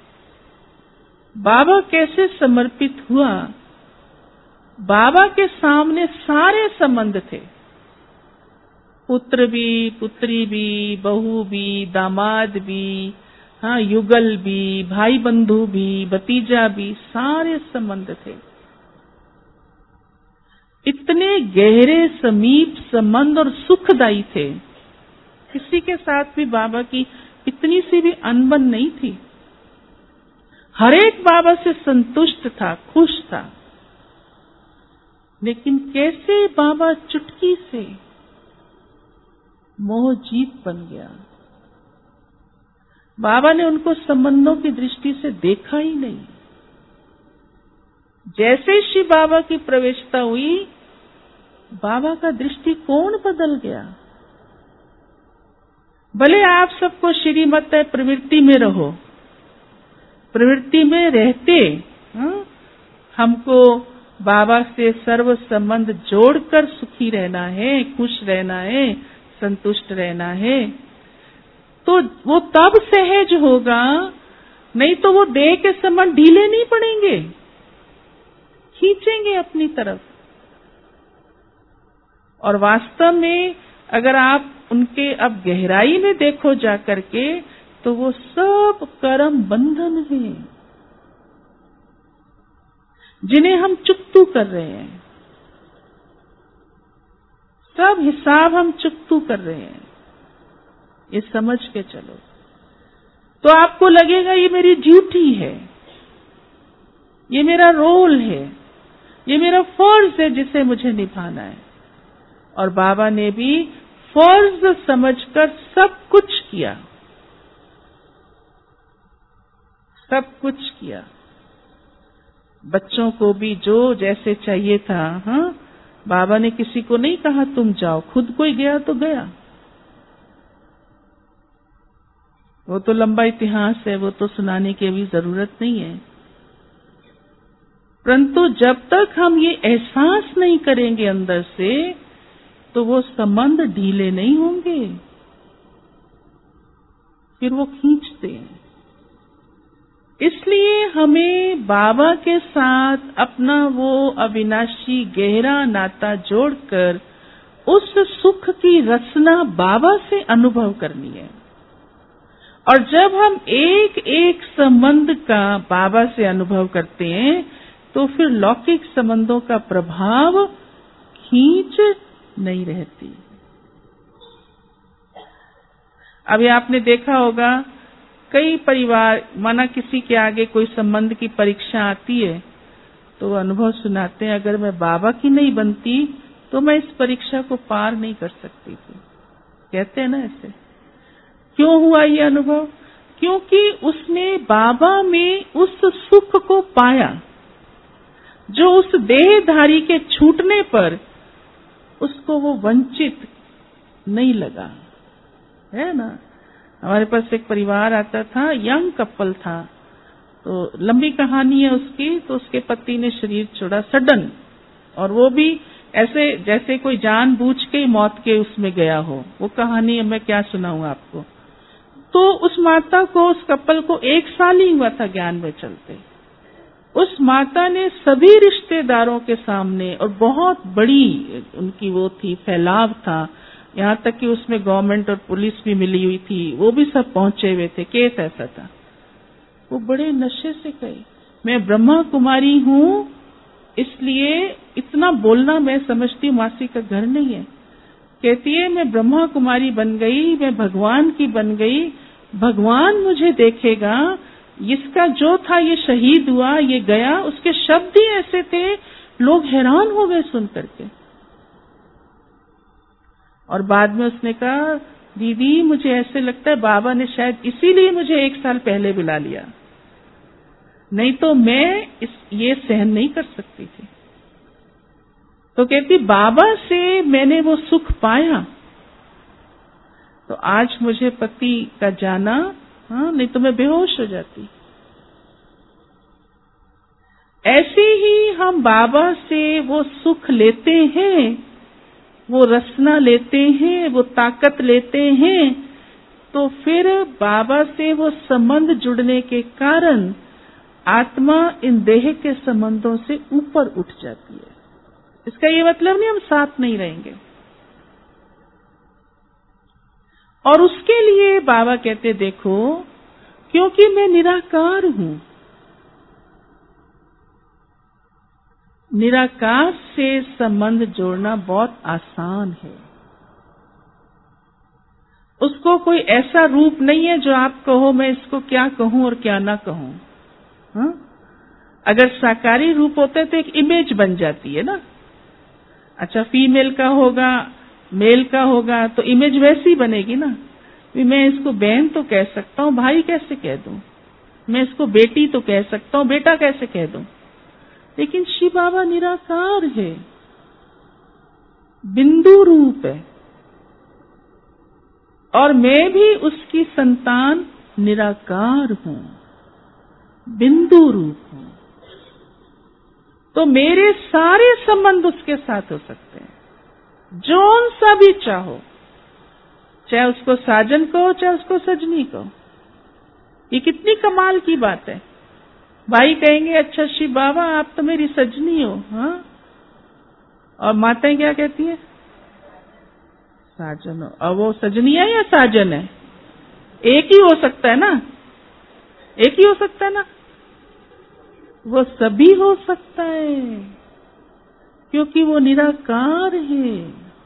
बाबा कैसे समर्पित हुआ, बाबा के सामने सारे संबंध थे, पुत्र भी, पुत्री भी, बहू भी, दामाद भी, हाँ युगल भी, भाई बंधु भी, भतीजा भी, सारे संबंध थे। इतने गहरे समीप संबंध और सुखदायी थे, किसी के साथ भी बाबा की इतनी सी भी अनबन नहीं थी। हरेक बाबा से संतुष्ट था, खुश था। लेकिन कैसे बाबा चुटकी से मोह जीत बन गया। बाबा ने उनको संबंधों की दृष्टि से देखा ही नहीं। जैसे शिव बाबा की प्रवेशता हुई, बाबा का दृष्टिकोण बदल गया। भले आप सबको श्रीमत है प्रवृत्ति में रहो, प्रवृत्ति में रहते, हा? हमको बाबा से सर्व संबंध जोड़कर सुखी रहना है, खुश रहना है, संतुष्ट रहना है, तो वो तब सहज होगा, नहीं तो वो देह के संबंध ढीले नहीं पड़ेंगे, खींचेंगे अपनी तरफ। और वास्तव में अगर आप उनके अब गहराई में देखो जा करके, तो वो सब कर्म बंधन हैं जिन्हें हम चुकतू कर रहे हैं। सब हिसाब हम चुकतू कर रहे हैं, ये समझ के चलो। तो आपको लगेगा ये मेरी ड्यूटी है, ये मेरा रोल है, ये मेरा फर्ज है जिसे मुझे निभाना है। और बाबा ने भी फर्ज समझकर सब कुछ किया, सब कुछ किया। बच्चों को भी जो जैसे चाहिए था, हाँ, बाबा ने किसी को नहीं कहा तुम जाओ, खुद कोई गया तो गया। वो तो लंबा इतिहास है, वो तो सुनाने की भी जरूरत नहीं है। परंतु जब तक हम ये एहसास नहीं करेंगे अंदर से, तो वो संबंध ढीले नहीं होंगे, फिर वो खींचते हैं। इसलिए हमें बाबा के साथ अपना वो अविनाशी गहरा नाता जोड़कर उस सुख की रसना बाबा से अनुभव करनी है। और जब हम एक एक संबंध का बाबा से अनुभव करते हैं, तो फिर लौकिक संबंधों का प्रभाव खींच नहीं रहती। अभी आपने देखा होगा, कई परिवार माना किसी के आगे कोई संबंध की परीक्षा आती है, तो अनुभव सुनाते हैं, अगर मैं बाबा की नहीं बनती तो मैं इस परीक्षा को पार नहीं कर सकती थी। कहते हैं ना ऐसे। क्यों हुआ ये अनुभव? क्योंकि उसने बाबा में उस सुख को पाया जो उस देहधारी के छूटने पर उसको वो वंचित नहीं लगा, है ना। हमारे पास एक परिवार आता था, यंग कपल था, तो लंबी कहानी है उसकी। तो उसके पति ने शरीर छोड़ा सडन, और वो भी ऐसे जैसे कोई जानबूझ के मौत के उसमें गया हो। वो कहानी मैं क्या सुनाऊं आपको। तो उस माता को, उस कपल को एक साल ही हुआ था ज्ञान में चलते। उस माता ने सभी रिश्तेदारों के सामने, और बहुत बड़ी उनकी वो थी, फैलाव था, यहाँ तक कि उसमें गवर्नमेंट और पुलिस भी मिली हुई थी, वो भी सब पहुंचे हुए थे, केस ऐसा था। वो बड़े नशे से कही, मैं ब्रह्मा कुमारी हूँ, इसलिए इतना बोलना मैं समझती हूँ मासी का घर नहीं है। कहती है मैं ब्रह्मा कुमारी बन गई, मैं भगवान की बन गई, भगवान मुझे देखेगा, इसका जो था ये शहीद हुआ, ये गया। उसके शब्द ही ऐसे थे, लोग हैरान हो गए सुन करके। और बाद में उसने कहा, दीदी मुझे ऐसे लगता है बाबा ने शायद इसीलिए मुझे एक साल पहले बुला लिया, नहीं तो मैं इस ये सहन नहीं कर सकती थी। तो कहती बाबा से मैंने वो सुख पाया, तो आज मुझे पति का जाना, हाँ, नहीं तो मैं बेहोश हो जाती। ऐसे ही हम बाबा से वो सुख लेते हैं, वो रसना लेते हैं, वो ताकत लेते हैं, तो फिर बाबा से वो संबंध जुड़ने के कारण आत्मा इन देह के संबंधों से ऊपर उठ जाती है। इसका ये मतलब नहीं हम साथ नहीं रहेंगे। और उसके लिए बाबा कहते देखो, क्योंकि मैं निराकार हूं, निराकार से संबंध जोड़ना बहुत आसान है। उसको कोई ऐसा रूप नहीं है जो आप कहो मैं इसको क्या कहूं और क्या ना कहूं। हाँ? अगर साकारी रूप होता है तो एक इमेज बन जाती है ना। अच्छा, फीमेल का होगा, मेल का होगा, तो इमेज वैसी बनेगी ना। मैं इसको बहन तो कह सकता हूँ, भाई कैसे कह दूं, मैं इसको बेटी तो कह सकता हूँ, बेटा कैसे कह दूं। लेकिन शिव बाबा निराकार है, बिंदु रूप है, और मैं भी उसकी संतान निराकार हूं, बिंदु रूप हूं। तो मेरे सारे संबंध उसके साथ हो सकते हैं, जौन सा भी चाहो, चाहे उसको साजन कहो, चाहे उसको सजनी कहो। ये कितनी कमाल की बात है। भाई कहेंगे अच्छा शिव बाबा आप तो मेरी सजनी हो, हाँ, और माताएं क्या कहती हैं, साजन हो। और वो सजनी है या साजन है? एक ही हो सकता है ना, एक ही हो सकता है ना, वो सभी हो सकता है, क्योंकि वो निराकार है।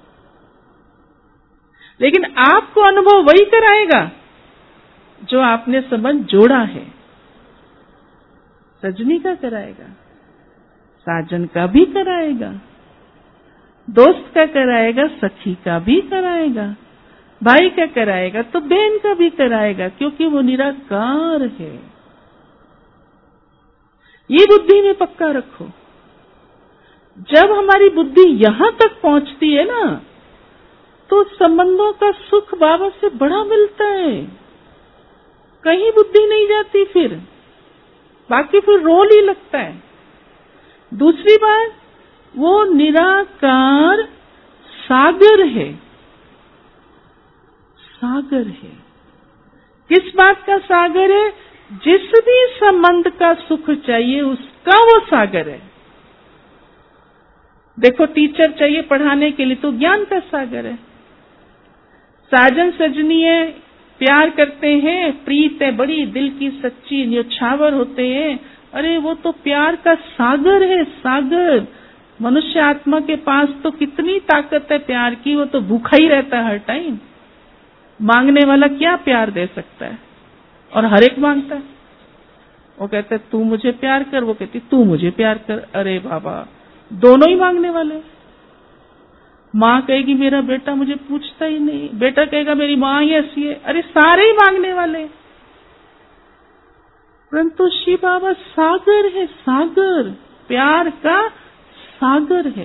लेकिन आपको अनुभव वही कराएगा जो आपने संबंध जोड़ा है। सजनी का कराएगा, साजन का भी कराएगा, दोस्त का कराएगा, सखी का भी कराएगा, भाई का कराएगा तो बहन का भी कराएगा, क्योंकि वो निराकार है। ये बुद्धि में पक्का रखो। जब हमारी बुद्धि यहां तक पहुंचती है ना, तो संबंधों का सुख बाबा से बड़ा मिलता है। कहीं बुद्धि नहीं जाती, फिर बाकी फिर रोल ही लगता है। दूसरी बात, वो निराकार सागर है। सागर है। किस बात का सागर है? जिस भी संबंध का सुख चाहिए उसका वो सागर है। देखो, टीचर चाहिए पढ़ाने के लिए तो ज्ञान का सागर है। साजन सजनी है, प्यार करते हैं, प्रीत है, बड़ी दिल की सच्ची न्योछावर होते हैं, अरे वो तो प्यार का सागर है, सागर। मनुष्य आत्मा के पास तो कितनी ताकत है प्यार की, वो तो भूखा ही रहता है हर टाइम। मांगने वाला क्या प्यार दे सकता है? और हर एक मांगता है। वो कहते है तू मुझे प्यार कर, वो कहती तू मुझे प्यार कर। अरे बाबा, दोनों ही मांगने वाले। माँ कहेगी मेरा बेटा मुझे पूछता ही नहीं, बेटा कहेगा मेरी माँ ही ऐसी है। अरे सारे ही मांगने वाले। परंतु शिव बाबा सागर है, सागर, प्यार का सागर है।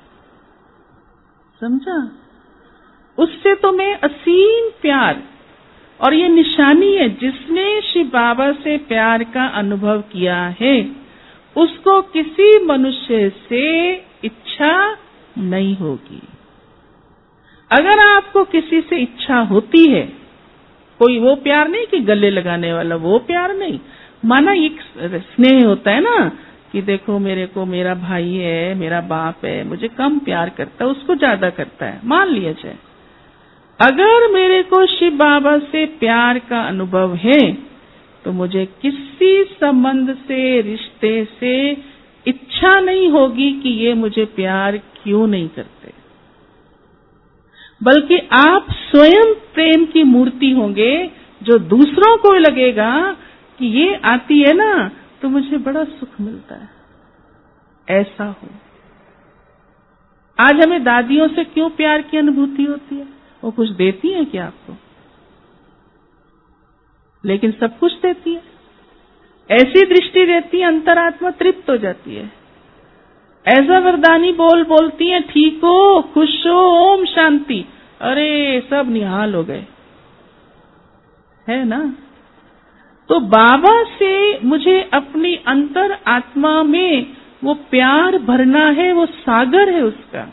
समझा? उससे तो मैं असीम प्यार, और ये निशानी है, जिसने शिव बाबा से प्यार का अनुभव किया है उसको किसी मनुष्य से इच्छा नहीं होगी। अगर आपको किसी से इच्छा होती है, कोई वो प्यार नहीं कि गले लगाने वाला, वो प्यार नहीं, माना एक स्नेह होता है ना कि देखो मेरे को मेरा भाई है, मेरा बाप है, मुझे कम प्यार करता है, उसको ज्यादा करता है, मान लिया जाए। अगर मेरे को शिव बाबा से प्यार का अनुभव है तो मुझे किसी संबंध से, रिश्ते से इच्छा नहीं होगी कि ये मुझे प्यार क्यों नहीं करते, बल्कि आप स्वयं प्रेम की मूर्ति होंगे, जो दूसरों को लगेगा कि ये आती है ना तो मुझे बड़ा सुख मिलता है। ऐसा हो। आज हमें दादियों से क्यों प्यार की अनुभूति होती है? वो कुछ देती है क्या आपको? लेकिन सब कुछ देती है। ऐसी दृष्टि देती है, अंतरात्मा तृप्त हो जाती है। ऐसा वरदानी बोल बोलती है, ठीक हो, खुश हो, ओम शांति, अरे सब निहाल हो गए, है ना? तो बाबा से मुझे अपनी अंतर आत्मा में वो प्यार भरना है, वो सागर है उसका।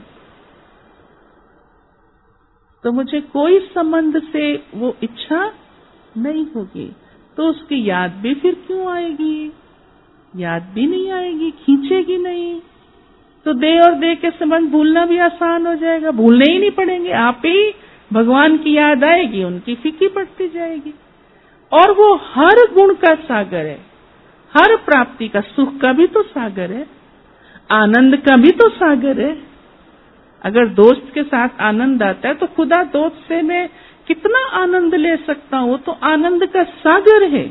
तो मुझे कोई संबंध से वो इच्छा नहीं होगी, तो उसकी याद भी फिर क्यों आएगी? याद भी नहीं आएगी, खींचेगी नहीं, तो देह और देह के संबंध भूलना भी आसान हो जाएगा, भूलने ही नहीं पड़ेंगे। आप ही भगवान की याद आएगी, उनकी फीकी पड़ती जाएगी। और वो हर गुण का सागर है, हर प्राप्ति का, सुख का भी तो सागर है, आनंद का भी तो सागर है। अगर दोस्त के साथ आनंद आता है तो खुदा दोस्त से मैं कितना आनंद ले सकता हूं, वो तो आनंद का सागर है।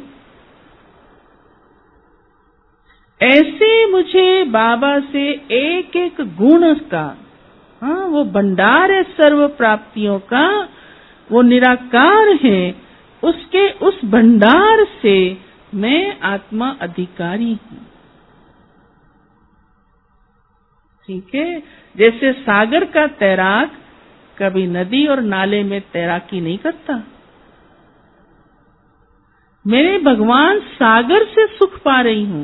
ऐसे मुझे बाबा से एक एक गुण का, हाँ, वो भंडार है सर्व प्राप्तियों का, वो निराकार है, उसके उस भंडार से मैं आत्मा अधिकारी हूं। ठीक है? जैसे सागर का तैराक कभी नदी और नाले में तैराकी नहीं करता। मैं भगवान सागर से सुख पा रही हूं,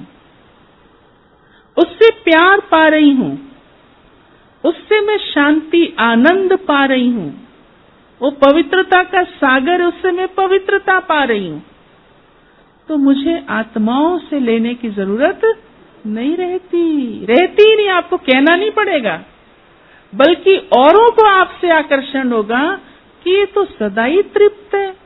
उससे प्यार पा रही हूं, उससे मैं शांति आनंद पा रही हूं। वो पवित्रता का सागर है, उससे मैं पवित्रता पा रही हूं। तो मुझे आत्माओं से लेने की जरूरत नहीं रहती, रहती ही नहीं, आपको कहना नहीं पड़ेगा, बल्कि औरों को आपसे आकर्षण होगा कि ये तो सदा ही तृप्त है,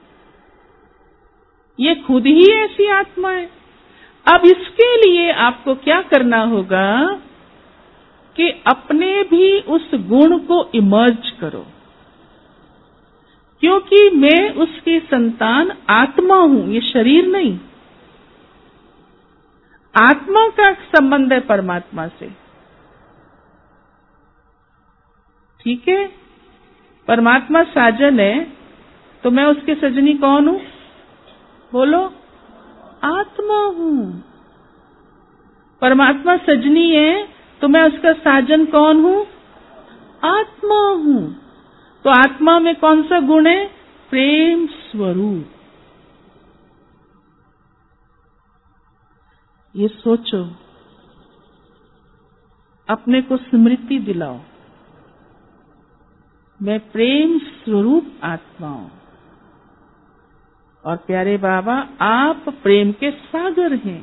ये खुद ही ऐसी आत्मा है। अब इसके लिए आपको क्या करना होगा कि अपने भी उस गुण को इमर्ज करो, क्योंकि मैं उसकी संतान आत्मा हूं, ये शरीर नहीं। आत्मा का संबंध है परमात्मा से। ठीक है, परमात्मा साजन है तो मैं उसके सजनी कौन हूं? बोलो, आत्मा हूं। परमात्मा सजनी है तो मैं उसका साजन कौन हूं? आत्मा हूं। तो आत्मा में कौन सा गुण है? प्रेम स्वरूप। ये सोचो, अपने को स्मृति दिलाओ, मैं प्रेम स्वरूप आत्मा हूं। और प्यारे बाबा, आप प्रेम के सागर हैं।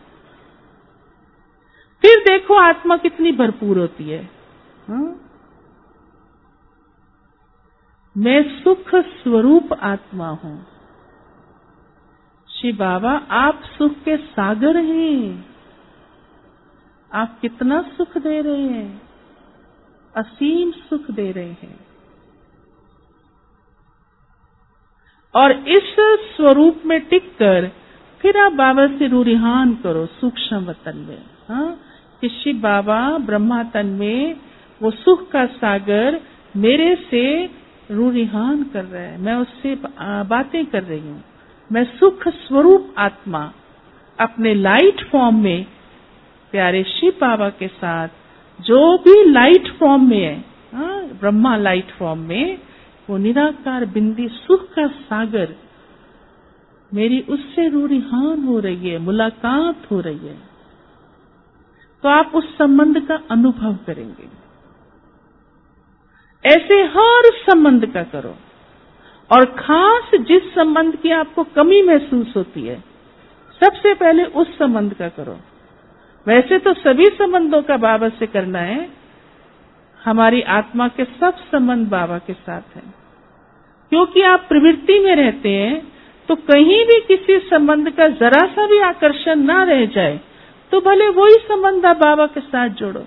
फिर देखो आत्मा कितनी भरपूर होती है। हा? मैं सुख स्वरूप आत्मा हूं। श्री बाबा, आप सुख के सागर हैं। आप कितना सुख दे रहे हैं, असीम सुख दे रहे हैं। और इस स्वरूप में टिककर फिर आप बाबा से रूरिहान करो सूक्ष्म वतन में। हाँ, कि शिव बाबा ब्रह्मा तन में वो सुख का सागर मेरे से रूरिहान कर रहा है, मैं उससे बातें कर रही हूँ। मैं सुख स्वरूप आत्मा अपने लाइट फॉर्म में प्यारे शिव बाबा के साथ, जो भी लाइट फॉर्म में है, हाँ, ब्रह्मा लाइट फॉर्म में, वो निराकार बिंदी सुख का सागर मेरी उससे रूरिहान हो रही है, मुलाकात हो रही है। तो आप उस संबंध का अनुभव करेंगे। ऐसे हर संबंध का करो, और खास जिस संबंध की आपको कमी महसूस होती है, सबसे पहले उस संबंध का करो। वैसे तो सभी संबंधों का बाबा से करना है, हमारी आत्मा के सब संबंध बाबा के साथ हैं। क्योंकि आप प्रवृत्ति में रहते हैं, तो कहीं भी किसी संबंध का जरा सा भी आकर्षण ना रह जाए, तो भले वही संबंध आप बाबा के साथ जोड़ो।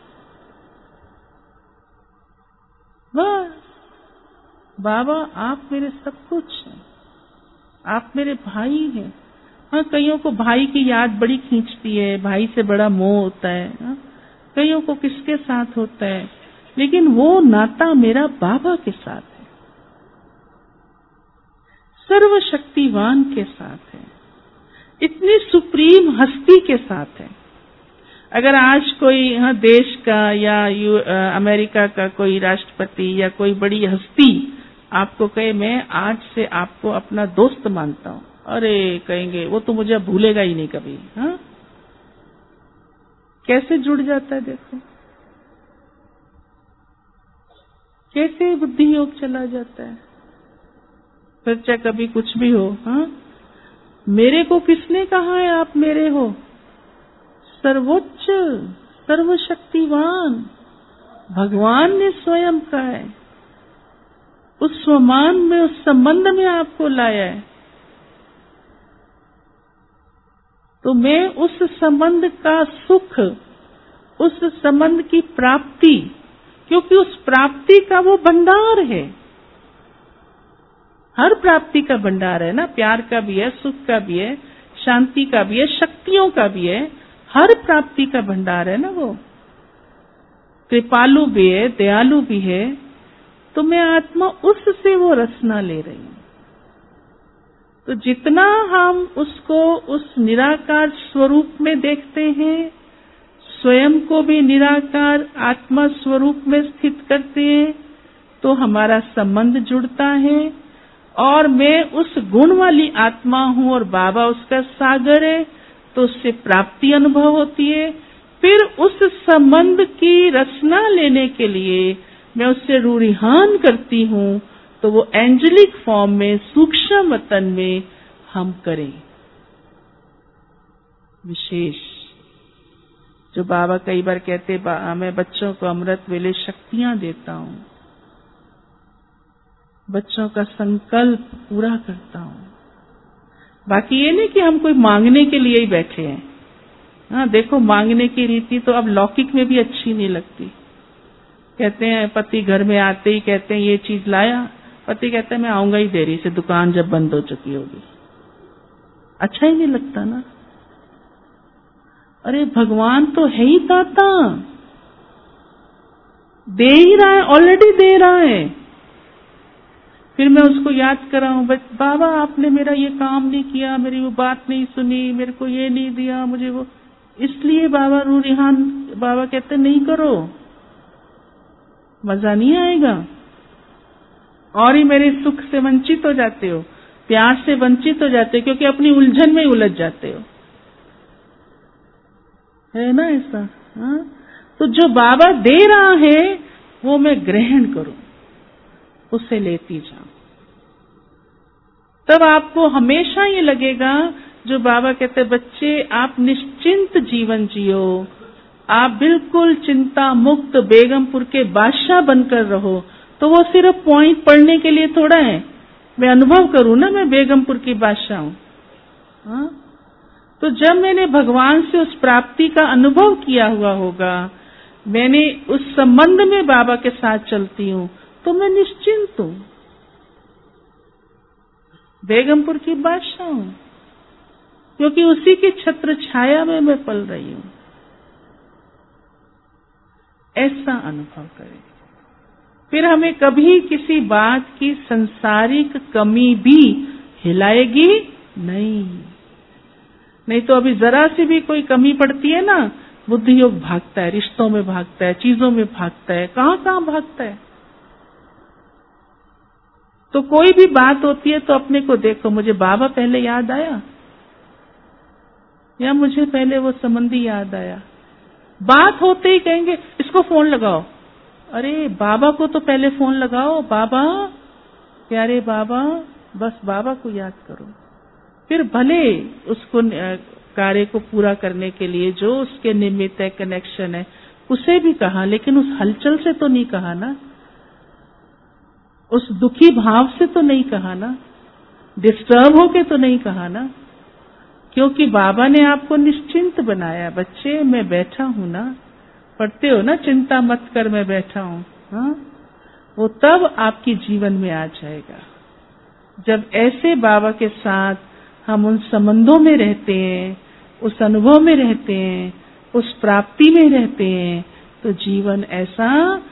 बस, बाबा आप मेरे सब कुछ हैं, आप मेरे भाई हैं। हाँ, कईयों को भाई की याद बड़ी खींचती है, भाई से बड़ा मोह होता है। हाँ, कईयों को किसके साथ होता है, लेकिन वो नाता मेरा बाबा के साथ है, सर्वशक्तिवान के साथ है, इतनी सुप्रीम हस्ती के साथ है। अगर आज कोई यहाँ देश का या यू, आ, अमेरिका का कोई राष्ट्रपति या कोई बड़ी हस्ती आपको कहे मैं आज से आपको अपना दोस्त मानता हूँ, अरे कहेंगे वो तो मुझे भूलेगा ही नहीं कभी। हाँ, कैसे जुड़ जाता है, देखो कैसे बुद्धि योग चला जाता है। फिर चाहे कभी कुछ भी हो, हाँ, मेरे को किसने कहा है आप मेरे हो? सर्वोच्च सर्वशक्तिवान भगवान ने स्वयं कहा है। उस स्वमान में, उस संबंध में आपको लाया है, तो मैं उस संबंध का सुख, उस संबंध की प्राप्ति, क्योंकि उस प्राप्ति का वो भंडार है, हर प्राप्ति का भंडार है ना, प्यार का भी है, सुख का भी है, शांति का भी है, शक्तियों का भी है, हर प्राप्ति का भंडार है ना वो। कृपालु भी है, दयालु भी है। तो मैं आत्मा उससे वो रसना ले रही हूं। तो जितना हम उसको उस निराकार स्वरूप में देखते हैं, स्वयं को भी निराकार आत्मा स्वरूप में स्थित करते हैं, तो हमारा संबंध जुड़ता है। और मैं उस गुण वाली आत्मा हूं और बाबा उसका सागर है, तो उससे प्राप्ति अनुभव होती है। फिर उस संबंध की रचना लेने के लिए मैं उससे रूरिहान करती हूं, तो वो एंजेलिक फॉर्म में, सूक्ष्म वतन में हम करें। विशेष जो बाबा कई बार कहते, मैं बच्चों को अमृत वेले शक्तियां देता हूं, बच्चों का संकल्प पूरा करता हूं। बाकी ये नहीं कि हम कोई मांगने के लिए ही बैठे हैं। हाँ, देखो मांगने की रीति तो अब लौकिक में भी अच्छी नहीं लगती। कहते हैं पति घर में आते ही कहते हैं ये चीज लाया, पति कहते हैं मैं आऊंगा ही देरी से, दुकान जब बंद हो चुकी होगी। अच्छा ही नहीं लगता ना। अरे भगवान तो है ही दाता, दे ही रहा है, ऑलरेडी दे रहा है। फिर मैं उसको याद कर रहा हूं, बाबा आपने मेरा ये काम नहीं किया, मेरी वो बात नहीं सुनी, मेरे को ये नहीं दिया, मुझे वो, इसलिए बाबा रू रिहान, बाबा कहते नहीं करो, मजा नहीं आएगा और ही मेरे सुख से वंचित हो जाते हो, प्यार से वंचित हो जाते हो, क्योंकि अपनी उलझन में उलझ जाते हो, है ना ऐसा। हाँ, तो जो बाबा दे रहा है वो मैं ग्रहण करूं, उसे लेती जाऊं, तब आपको हमेशा ये लगेगा, जो बाबा कहते बच्चे आप निश्चिंत जीवन जियो, आप बिल्कुल चिंता मुक्त बेगमपुर के बादशाह बनकर रहो। तो वो सिर्फ पॉइंट पढ़ने के लिए थोड़ा है, मैं अनुभव करूं ना, मैं बेगमपुर की बादशाह हूं। हाँ? तो जब मैंने भगवान से उस प्राप्ति का अनुभव किया हुआ होगा, मैंने उस संबंध में बाबा के साथ चलती हूं, तो मैं निश्चिंत हूं, बेगमपुर की बादशाह हूं, क्योंकि उसी की छत्र छाया में मैं पल रही हूं। ऐसा अनुभव करें, फिर हमें कभी किसी बात की संसारिक कमी भी हिलाएगी नहीं। नहीं तो अभी जरा सी भी कोई कमी पड़ती है ना, बुद्धि योग भागता है, रिश्तों में भागता है, चीजों में भागता है, कहां कहां भागता है। तो कोई भी बात होती है तो अपने को देखो, मुझे बाबा पहले याद आया या मुझे पहले वो संबंधी याद आया। बात होते ही कहेंगे इसको फोन लगाओ, अरे बाबा को तो पहले फोन लगाओ, बाबा प्यारे बाबा, बस बाबा को याद करो। फिर भले उसको कार्य को पूरा करने के लिए जो उसके निमित्त है, कनेक्शन है, उसे भी कहा, लेकिन उस हलचल से तो नहीं कहा ना, उस दुखी भाव से तो नहीं कहा ना, डिस्टर्ब होके तो नहीं कहा ना, क्योंकि बाबा ने आपको निश्चिंत बनाया। बच्चे मैं बैठा हूं ना, पढ़ते हो ना, चिंता मत कर मैं बैठा हूं। हाँ, वो तब आपके जीवन में आ जाएगा जब ऐसे बाबा के साथ हम उन संबंधों में रहते हैं, उस अनुभव में रहते हैं, उस प्राप्ति में रहते हैं, तो जीवन ऐसा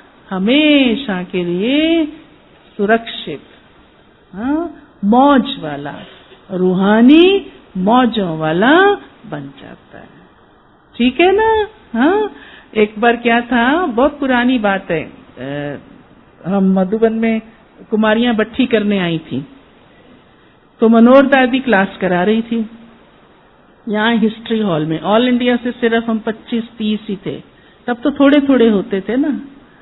हमेशा के लिए सुरक्षित, हाँ, मौज वाला, रूहानी मौजों वाला बन जाता है। ठीक है ना। हाँ, एक बार क्या था, बहुत पुरानी बात है, आ, हम मधुबन में कुमारियां बट्ठी करने आई थी, तो मनोहर दादी क्लास करा रही थी यहाँ हिस्ट्री हॉल में। ऑल इंडिया से सिर्फ हम पच्चीस तीस ही थे, तब तो थोड़े थोड़े होते थे ना,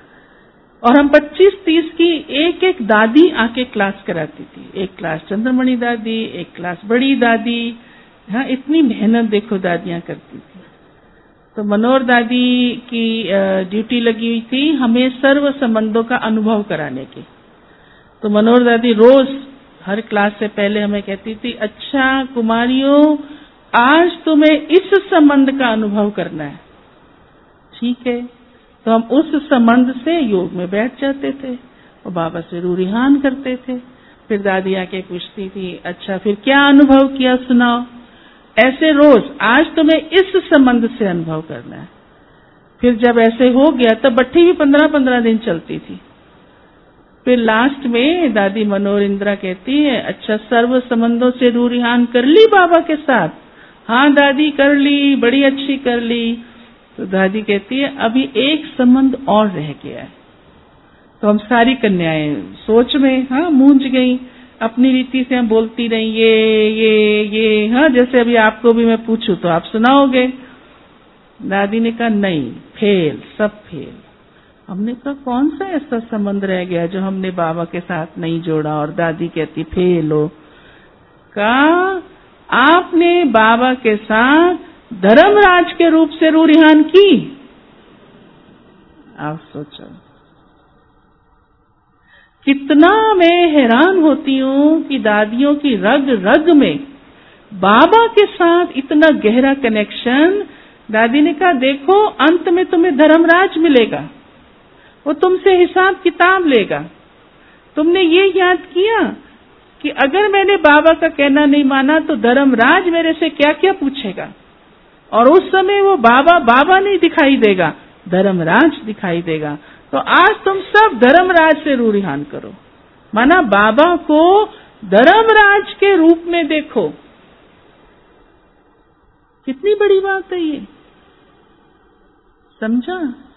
और हम पच्चीस तीस की एक एक दादी आके क्लास कराती थी। एक क्लास चंद्रमणि दादी, एक क्लास बड़ी दादी। हाँ, इतनी मेहनत देखो दादियां करती थी। तो मनोहर दादी की ड्यूटी लगी हुई थी हमें सर्व संबंधों का अनुभव कराने की। तो मनोहर दादी रोज हर क्लास से पहले हमें कहती थी, अच्छा कुमारियों, आज तुम्हें इस संबंध का अनुभव करना है। ठीक है, तो हम उस संबंध से योग में बैठ जाते थे और बाबा से रूरिहान करते थे। फिर दादी आके पूछती थी, अच्छा फिर क्या अनुभव किया, सुनाओ। ऐसे रोज, आज तुम्हें इस संबंध से अनुभव करना है। फिर जब ऐसे हो गया तब बट्टी भी पंद्रह पंद्रह दिन चलती थी। फिर लास्ट में दादी मनोहर इंदिरा कहती है, अच्छा सर्व संबंधों से रूरिहान कर ली बाबा के साथ? हाँ दादी कर ली, बड़ी अच्छी कर ली। तो दादी कहती है, अभी एक संबंध और रह गया है। तो हम सारी कन्याएं सोच में हाँ मूंझ गई, अपनी रीति से हम बोलती रही ये ये ये हाँ, जैसे अभी आपको भी मैं पूछूं तो आप सुनाओगे। दादी ने कहा नहीं, फेल, सब फेल। हमने कहा कौन सा ऐसा संबंध रह गया जो हमने बाबा के साथ नहीं जोड़ा? और दादी कहती फेल हो। कहा आपने बाबा के साथ धर्मराज के रूप से रूरिहान की। आप सोचो कितना मैं हैरान होती हूँ कि दादियों की रग रग में बाबा के साथ इतना गहरा कनेक्शन। दादी ने कहा देखो अंत में तुम्हें धर्मराज मिलेगा, वो तुमसे हिसाब किताब लेगा। तुमने ये याद किया कि अगर मैंने बाबा का कहना नहीं माना तो धर्मराज मेरे से क्या क्या पूछेगा, और उस समय वो बाबा बाबा नहीं दिखाई देगा, धर्मराज दिखाई देगा। तो आज तुम सब धर्मराज से रूरिहान करो, माना बाबा को धर्मराज के रूप में देखो। कितनी बड़ी बात है ये, समझा?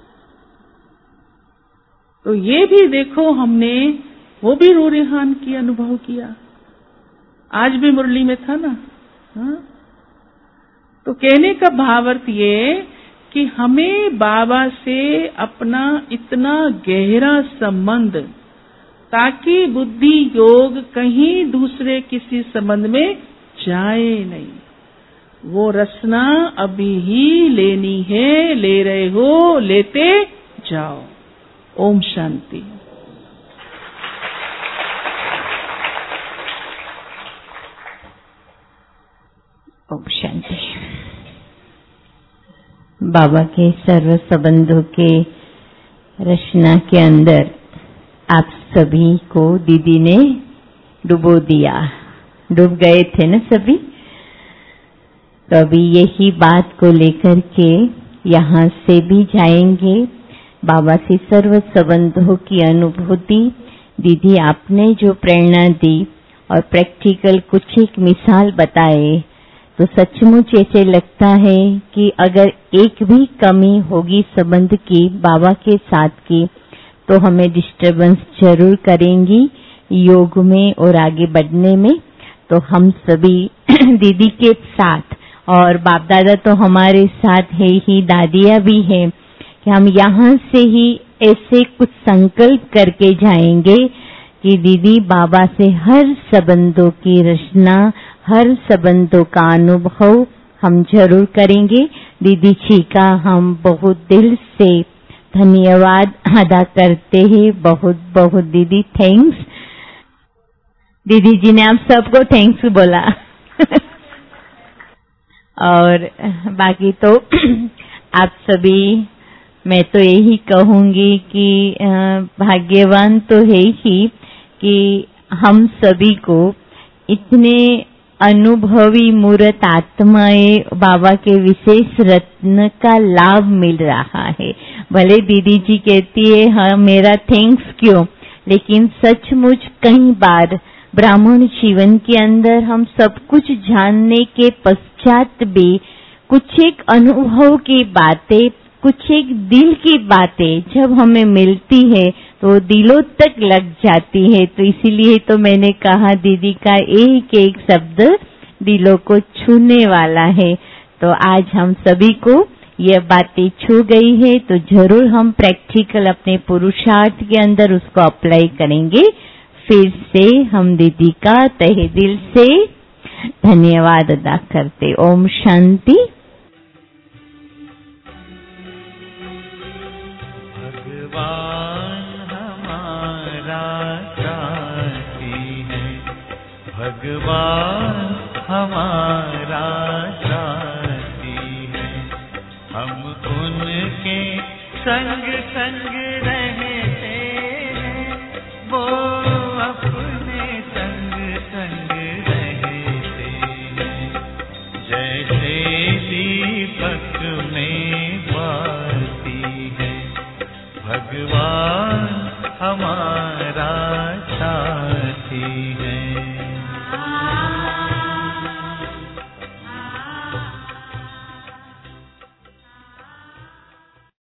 तो ये भी देखो, हमने वो भी रूरिहान की अनुभव किया, आज भी मुरली में था ना। हाँ? तो कहने का भावार्थ ये कि हमें बाबा से अपना इतना गहरा संबंध, ताकि बुद्धि योग कहीं दूसरे किसी संबंध में जाए नहीं। वो रसना अभी ही लेनी है, ले रहे हो, लेते जाओ। ओम शांति। ओम शांति। बाबा के सर्व संबंधों के रचना के अंदर आप सभी को दीदी ने डुबो दिया, डूब गए थे ना सभी। तो अभी यही बात को लेकर के यहाँ से भी जाएंगे। बाबा से सर्व संबंधों की अनुभूति, दीदी आपने जो प्रेरणा दी और प्रैक्टिकल कुछ एक मिसाल बताए, तो सचमुच ऐसे लगता है कि अगर एक भी कमी होगी संबंध की बाबा के साथ की, तो हमें डिस्टरबेंस जरूर करेंगी योग में और आगे बढ़ने में। तो हम सभी दीदी के साथ, और बाप दादा तो हमारे साथ है ही, दादियाँ भी हैं, कि हम यहाँ से ही ऐसे कुछ संकल्प करके जाएंगे कि दीदी बाबा से हर संबंधों की रचना, हर संबंधों का अनुभव हम जरूर करेंगे। दीदी जी का हम बहुत दिल से धन्यवाद अदा करते हैं, बहुत बहुत दीदी थैंक्स। दीदी जी ने आप सबको थैंक्स बोला। और बाकी तो आप सभी, मैं तो यही कहूंगी कि भाग्यवान तो है ही कि हम सभी को इतने अनुभवी मूर्त आत्माएं बाबा के विशेष रत्न का लाभ मिल रहा है। भले दीदी जी कहती है हाँ मेरा थैंक्स क्यों, लेकिन सचमुच कई बार ब्राह्मण जीवन के अंदर हम सब कुछ जानने के पश्चात भी कुछ एक अनुभव की बातें, कुछ एक दिल की बातें जब हमें मिलती है तो दिलों तक लग जाती है। तो इसीलिए तो मैंने कहा दीदी का एक एक शब्द दिलों को छूने वाला है। तो आज हम सभी को ये बातें छू गई है, तो जरूर हम प्रैक्टिकल अपने पुरुषार्थ के अंदर उसको अप्लाई करेंगे। फिर से हम दीदी का तहे दिल से धन्यवाद अदा करते। ओम शांति। भगवान हमारा साथी है, भगवान हमारा साथी है, हम उनके संग संग रहते हैं, वो अपने संग संग रहते हैं। जैसे दीपक में बाती है, भगवान हमारा साथी है।